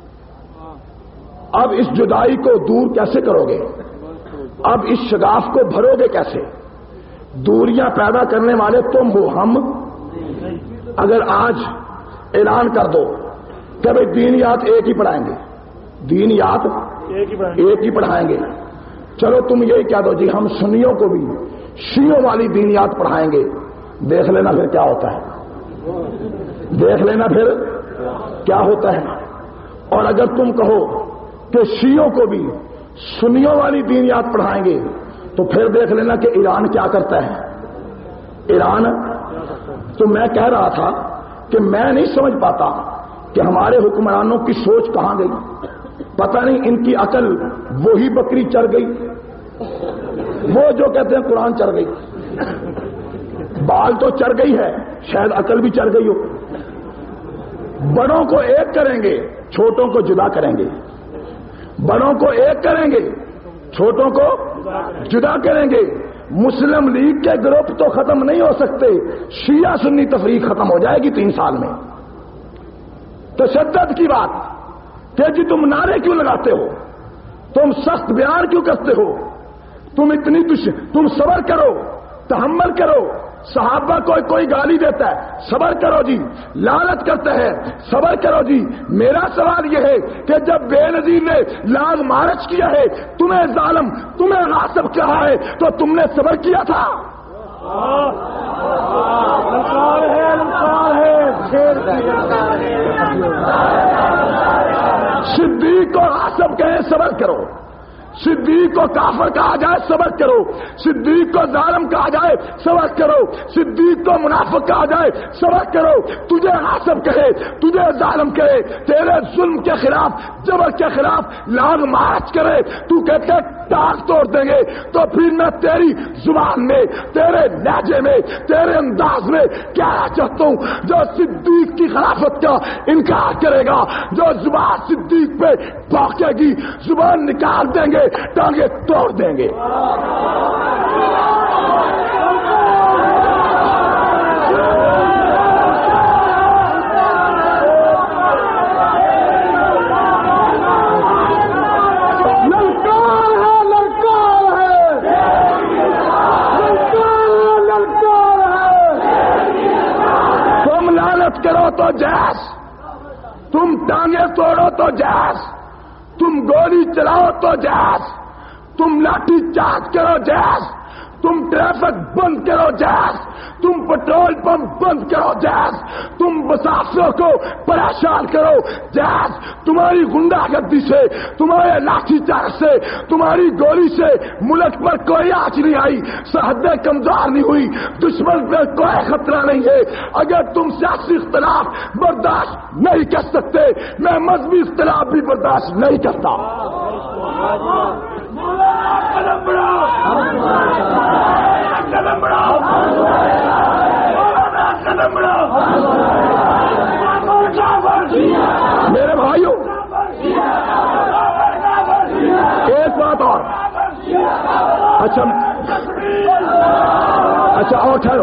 اب اس جدائی کو دور کیسے کرو گے؟ اب اس شگاف کو بھرو گے کیسے؟ دوریاں پیدا کرنے والے تم ہو، ہم. اگر آج اعلان کر دو کہ بھائی دینیات ایک ہی پڑھائیں گے، دینیات ایک ہی پڑھائیں گے، چلو تم یہی کہہ دو جی ہم سنیوں کو بھی شیعوں والی دینیات پڑھائیں گے، دیکھ لینا پھر کیا ہوتا ہے، دیکھ لینا پھر کیا ہوتا ہے. اور اگر تم کہو کہ شیعوں کو بھی سنیوں والی دینیات پڑھائیں گے تو پھر دیکھ لینا کہ ایران کیا کرتا ہے. ایران تو میں کہہ رہا تھا کہ میں نہیں سمجھ پاتا کہ ہمارے حکمرانوں کی سوچ کہاں گئی. پتہ نہیں ان کی عقل وہی بکری چر گئی، وہ جو کہتے ہیں قرآن چر گئی. بال تو چر گئی ہے، شاید عقل بھی چر گئی ہو. بڑوں کو ایک کریں گے، چھوٹوں کو جدا کریں گے. بڑوں کو ایک کریں گے، چھوٹوں کو جدا کریں گے. مسلم لیگ کے گروپ تو ختم نہیں ہو سکتے، شیعہ سنی تفریق ختم ہو جائے گی تین سال میں. تشدد کی بات کہ جی تم نعرے کیوں لگاتے ہو، تم سخت بیان کیوں کرتے ہو، تم اتنی دش... تم صبر کرو، تحمل کرو. صحابہ کو کوئی گالی دیتا ہے، صبر کرو جی. لعنت کرتا ہے، صبر کرو جی. میرا سوال یہ ہے کہ جب بے نظیر نے لانگ مارچ کیا ہے، تمہیں ظالم، تمہیں غاصب کہا ہے، تو تم نے صبر کیا تھا. صدیق کو غاصب کہیں، صبر کرو. صدیق کو کافر کہا جائے، صبر کرو. صدیق کو ظالم کہا جائے، صبر کرو. صدیق کو منافق کہا جائے، صبر کرو. تجھے غاصب کہے، تجھے ظالم کہے، تیرے ظلم کے خلاف، جبر کے خلاف لانگ مارچ کرے، تو کہتے ٹانگ توڑ دیں گے، تو پھر میں تیری زبان میں، تیرے لہجے میں، تیرے انداز میں کیا چاہتا ہوں. جو صدیق کی خلافت کا انکار کرے گا، جو زبان صدیق پہ پھونکے گی، زبان نکال دیں گے، ٹانگیں توڑ دیں گے. تو جیس، تم ٹانگیں توڑو تو جیس، تم گولی چلاؤ تو جیس، تم لاٹھی چارج کرو جیس، تم ٹریفک بند کرو جیس، تم پٹرول پمپ بند کرو جیس، تم مسافروں کو پریشان کرو جیس، تمہاری غنڈہ گردی سے، تمہارے لاٹھی چارج سے، تمہاری گولی سے ملک پر کوئی آنچ نہیں آئی، سرحدیں کمزور نہیں ہوئی، دشمن پر کوئی خطرہ نہیں ہے۔ اگر تم سیاسی اختلاف برداشت نہیں کر سکتے، میں مذہبی اختلاف بھی برداشت نہیں کرتا۔ میرے بھائیوں، ایک بات اور، اچھا اچھا اور ٹھہرو،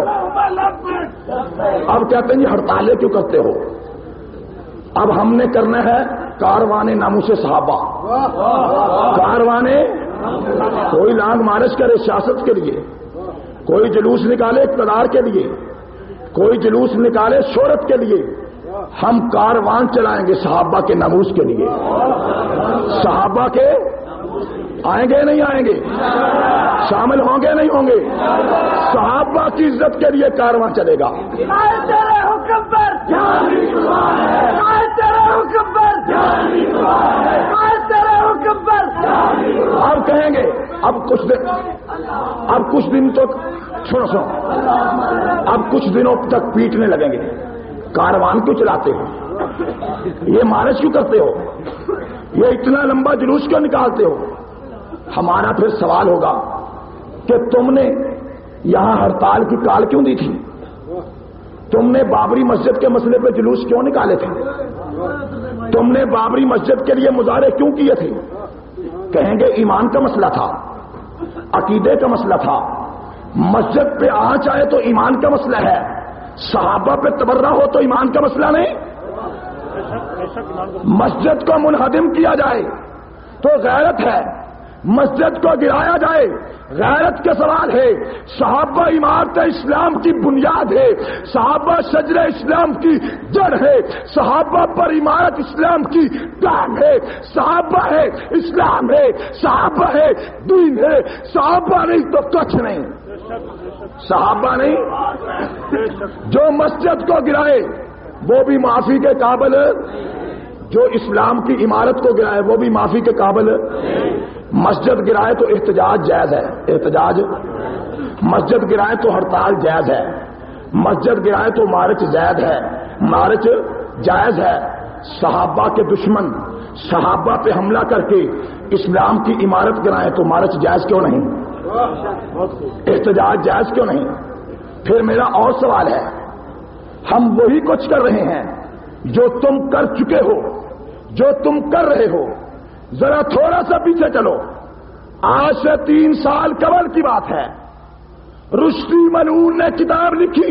اب کہتے ہیں یہ ہڑتالیں کیوں کرتے ہو؟ اب ہم نے کرنا ہے کاروانے ناموس صحابہ، کاروانے، کوئی لانگ مارچ کرے سیاست کے لیے، کوئی جلوس نکالے اقتدار کے لیے، کوئی جلوس نکالے شہرت کے لیے، ہم کاروان چلائیں گے صحابہ کے ناموس کے لیے۔ صحابہ کے آئیں گے نہیں آئیں گے، شامل ہوں گے نہیں ہوں گے، صحابہ کی عزت کے لیے کاروان چلے گا۔ اب کہیں گے اب کچھ دن اب کچھ دن تک سنو سنو اب کچھ دنوں تک پیٹنے لگیں گے، کاروان کیوں چلاتے ہو، یہ مارچ کیوں کرتے ہو، یہ اتنا لمبا جلوس کیوں نکالتے ہو؟ ہمارا پھر سوال ہوگا کہ تم نے یہاں ہڑتال کی کال کیوں دی تھی؟ تم نے بابری مسجد کے مسئلے پہ جلوس کیوں نکالے تھے؟ تم نے بابری مسجد کے لیے مظاہرے کیوں کیے تھے؟ کہیں گے ایمان کا مسئلہ تھا، عقیدے کا مسئلہ تھا، مسجد پہ آنچ آئے تو ایمان کا مسئلہ ہے، صحابہ پہ تبرہ ہو تو ایمان کا مسئلہ نہیں۔ مسجد کو منہدم کیا جائے تو غیرت ہے، مسجد کو گرایا جائے غیرت کا سوال ہے۔ صحابہ عمارت اسلام کی بنیاد ہے، صحابہ شجر اسلام کی جڑ ہے، صحابہ پر عمارت اسلام کی ٹانگ ہے، صحابہ ہے اسلام ہے، صحابہ ہے دین ہے، صحابہ نہیں تو کچھ نہیں، صحابہ نہیں۔ جو مسجد کو گرائے وہ بھی معافی کے قابل، جو اسلام کی عمارت کو گرائے وہ بھی معافی کے قابل۔ مسجد گرائے تو احتجاج جائز ہے، احتجاج، مسجد گرائے تو ہڑتال جائز ہے، مسجد گرائے تو مارچ جائز ہے، مارچ جائز ہے۔ صحابہ کے دشمن صحابہ پہ حملہ کر کے اسلام کی عمارت گرائیں تو مارچ جائز کیوں نہیں، احتجاج جائز کیوں نہیں؟ پھر میرا اور سوال ہے، ہم وہی کچھ کر رہے ہیں جو تم کر چکے ہو، جو تم کر رہے ہو۔ ذرا تھوڑا سا پیچھے چلو، آج سے تین سال قبل کی بات ہے، رشدی ملعون نے کتاب لکھی،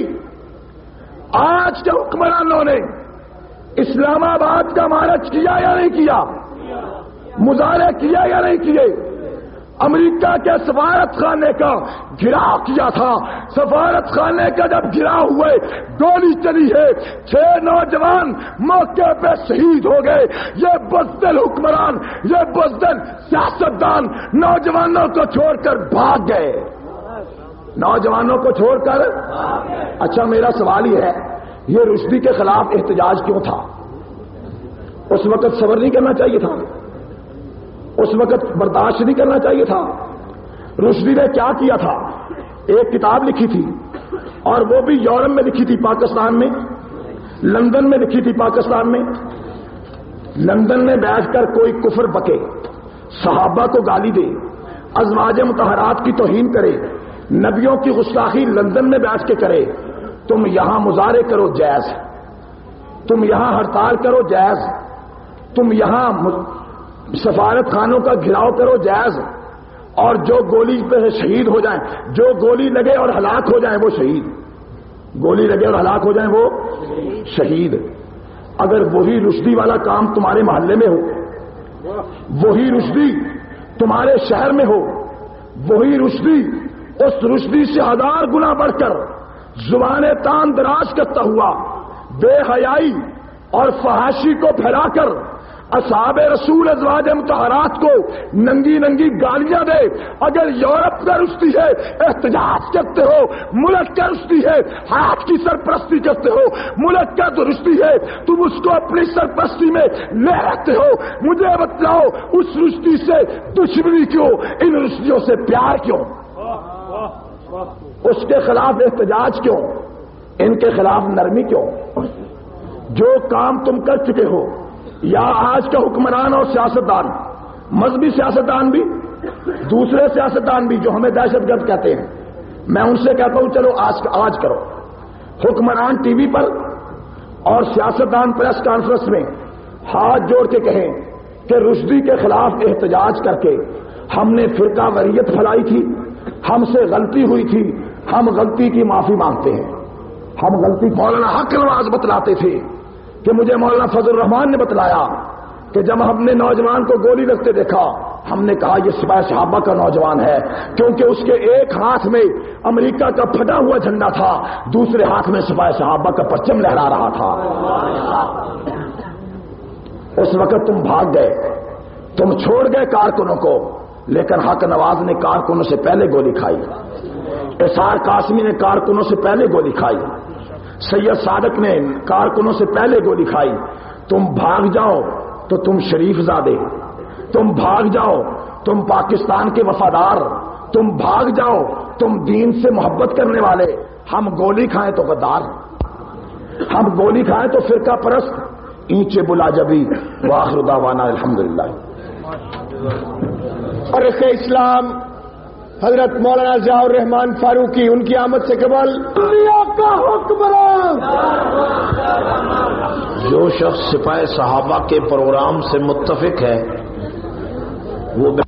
آج کے حکمرانوں نے اسلام آباد کا مارچ کیا یا نہیں کیا، مظاہرے کیا یا نہیں کیے، امریکہ کے سفارت خانے کا گھراؤ کیا تھا، سفارت خانے کا جب گھراؤ ہوئے گولی چلی ہے، چھ نوجوان موقع پہ شہید ہو گئے۔ یہ بزدل حکمران، یہ بزدل سیاستدان نوجوانوں کو چھوڑ کر بھاگ گئے، نوجوانوں کو چھوڑ کر۔ اچھا میرا سوال یہ ہے، یہ رشدی کے خلاف احتجاج کیوں تھا؟ اس وقت صبر نہیں کرنا چاہیے تھا؟ اس وقت برداشت نہیں کرنا چاہیے تھا؟ رشدی نے کیا کیا تھا؟ ایک کتاب لکھی تھی، اور وہ بھی یورپ میں لکھی تھی، پاکستان میں، لندن میں لکھی تھی، پاکستان میں۔ لندن میں بیٹھ کر کوئی کفر بکے، صحابہ کو گالی دے، ازواج مطہرات کی توہین کرے، نبیوں کی گستاخی لندن میں بیٹھ کے کرے، تم یہاں مظاہرے کرو جائز، تم یہاں ہڑتال کرو جائز، تم یہاں سفارت خانوں کا گھراؤ کرو جائز، اور جو گولی پہ شہید ہو جائیں، جو گولی لگے اور ہلاک ہو جائیں وہ شہید، گولی لگے اور ہلاک ہو جائیں وہ شہید۔ اگر وہی رشدی والا کام تمہارے محلے میں ہو، وہی رشدی تمہارے شہر میں ہو، وہی رشدی اس رشدی سے ہزار گنا بڑھ کر زبان تان دراز کرتا ہوا بے حیائی اور فحاشی کو پھیلا کر اصحاب رسول ازواج مطہرات کو ننگی ننگی گالیاں دے. اگر یورپ کا رشتی ہے احتجاج کرتے ہو, ملک کا رشتی ہے ہاتھ کی سرپرستی کرتے ہو, ملک کا تو رشتی ہے تم اس کو اپنی سرپرستی میں لے رہتے ہو, مجھے بتلاؤ اس رشتی سے دشمنی کیوں, ان رشتیوں سے پیار کیوں, اس کے خلاف احتجاج کیوں, ان کے خلاف نرمی کیوں؟ جو کام تم کر چکے ہو, یا آج کا حکمران اور سیاستدان, مذہبی سیاستدان بھی, دوسرے سیاستدان بھی جو ہمیں دہشت گرد کہتے ہیں, میں ان سے کہتا ہوں چلو آج آج کرو. حکمران ٹی وی پر اور سیاستدان پریس کانفرنس میں ہاتھ جوڑ کے کہیں کہ رشدی کے خلاف احتجاج کر کے ہم نے فرقہ وریت پھیلائی تھی, ہم سے غلطی ہوئی تھی, ہم غلطی کی معافی مانگتے ہیں. ہم غلطی مولانا حق نواز بتلاتے تھے کہ مجھے مولانا فضل الرحمان نے بتلایا کہ جب ہم نے نوجوان کو گولی لگتے دیکھا ہم نے کہا یہ سپاہ صحابہ کا نوجوان ہے, کیونکہ اس کے ایک ہاتھ میں امریکہ کا پھٹا ہوا جھنڈا تھا, دوسرے ہاتھ میں سپاہ صحابہ کا پرچم لہرا رہا تھا. اس وقت تم بھاگ گئے, تم چھوڑ گئے کارکنوں کو, لیکن حق نواز نے کارکنوں سے پہلے گولی کھائی, اسار قاسمی نے کارکنوں سے پہلے گولی کھائی, سید صادق نے کارکنوں سے پہلے گولی کھائی. تم بھاگ جاؤ تو تم شریف زادے, تم بھاگ جاؤ تم پاکستان کے وفادار, تم بھاگ جاؤ تم دین سے محبت کرنے والے. ہم گولی کھائیں تو غدار, ہم گولی کھائیں تو فرقہ پرست, اینچے بلا جبی. واخر دعوانا الحمدللہ. اور اسلام حضرت مولانا ضیاء الرحمان فاروقی, ان کی آمد سے قبل دنیا کا حکمران. جو شخص سپاہ صحابہ کے پروگرام سے متفق ہے وہ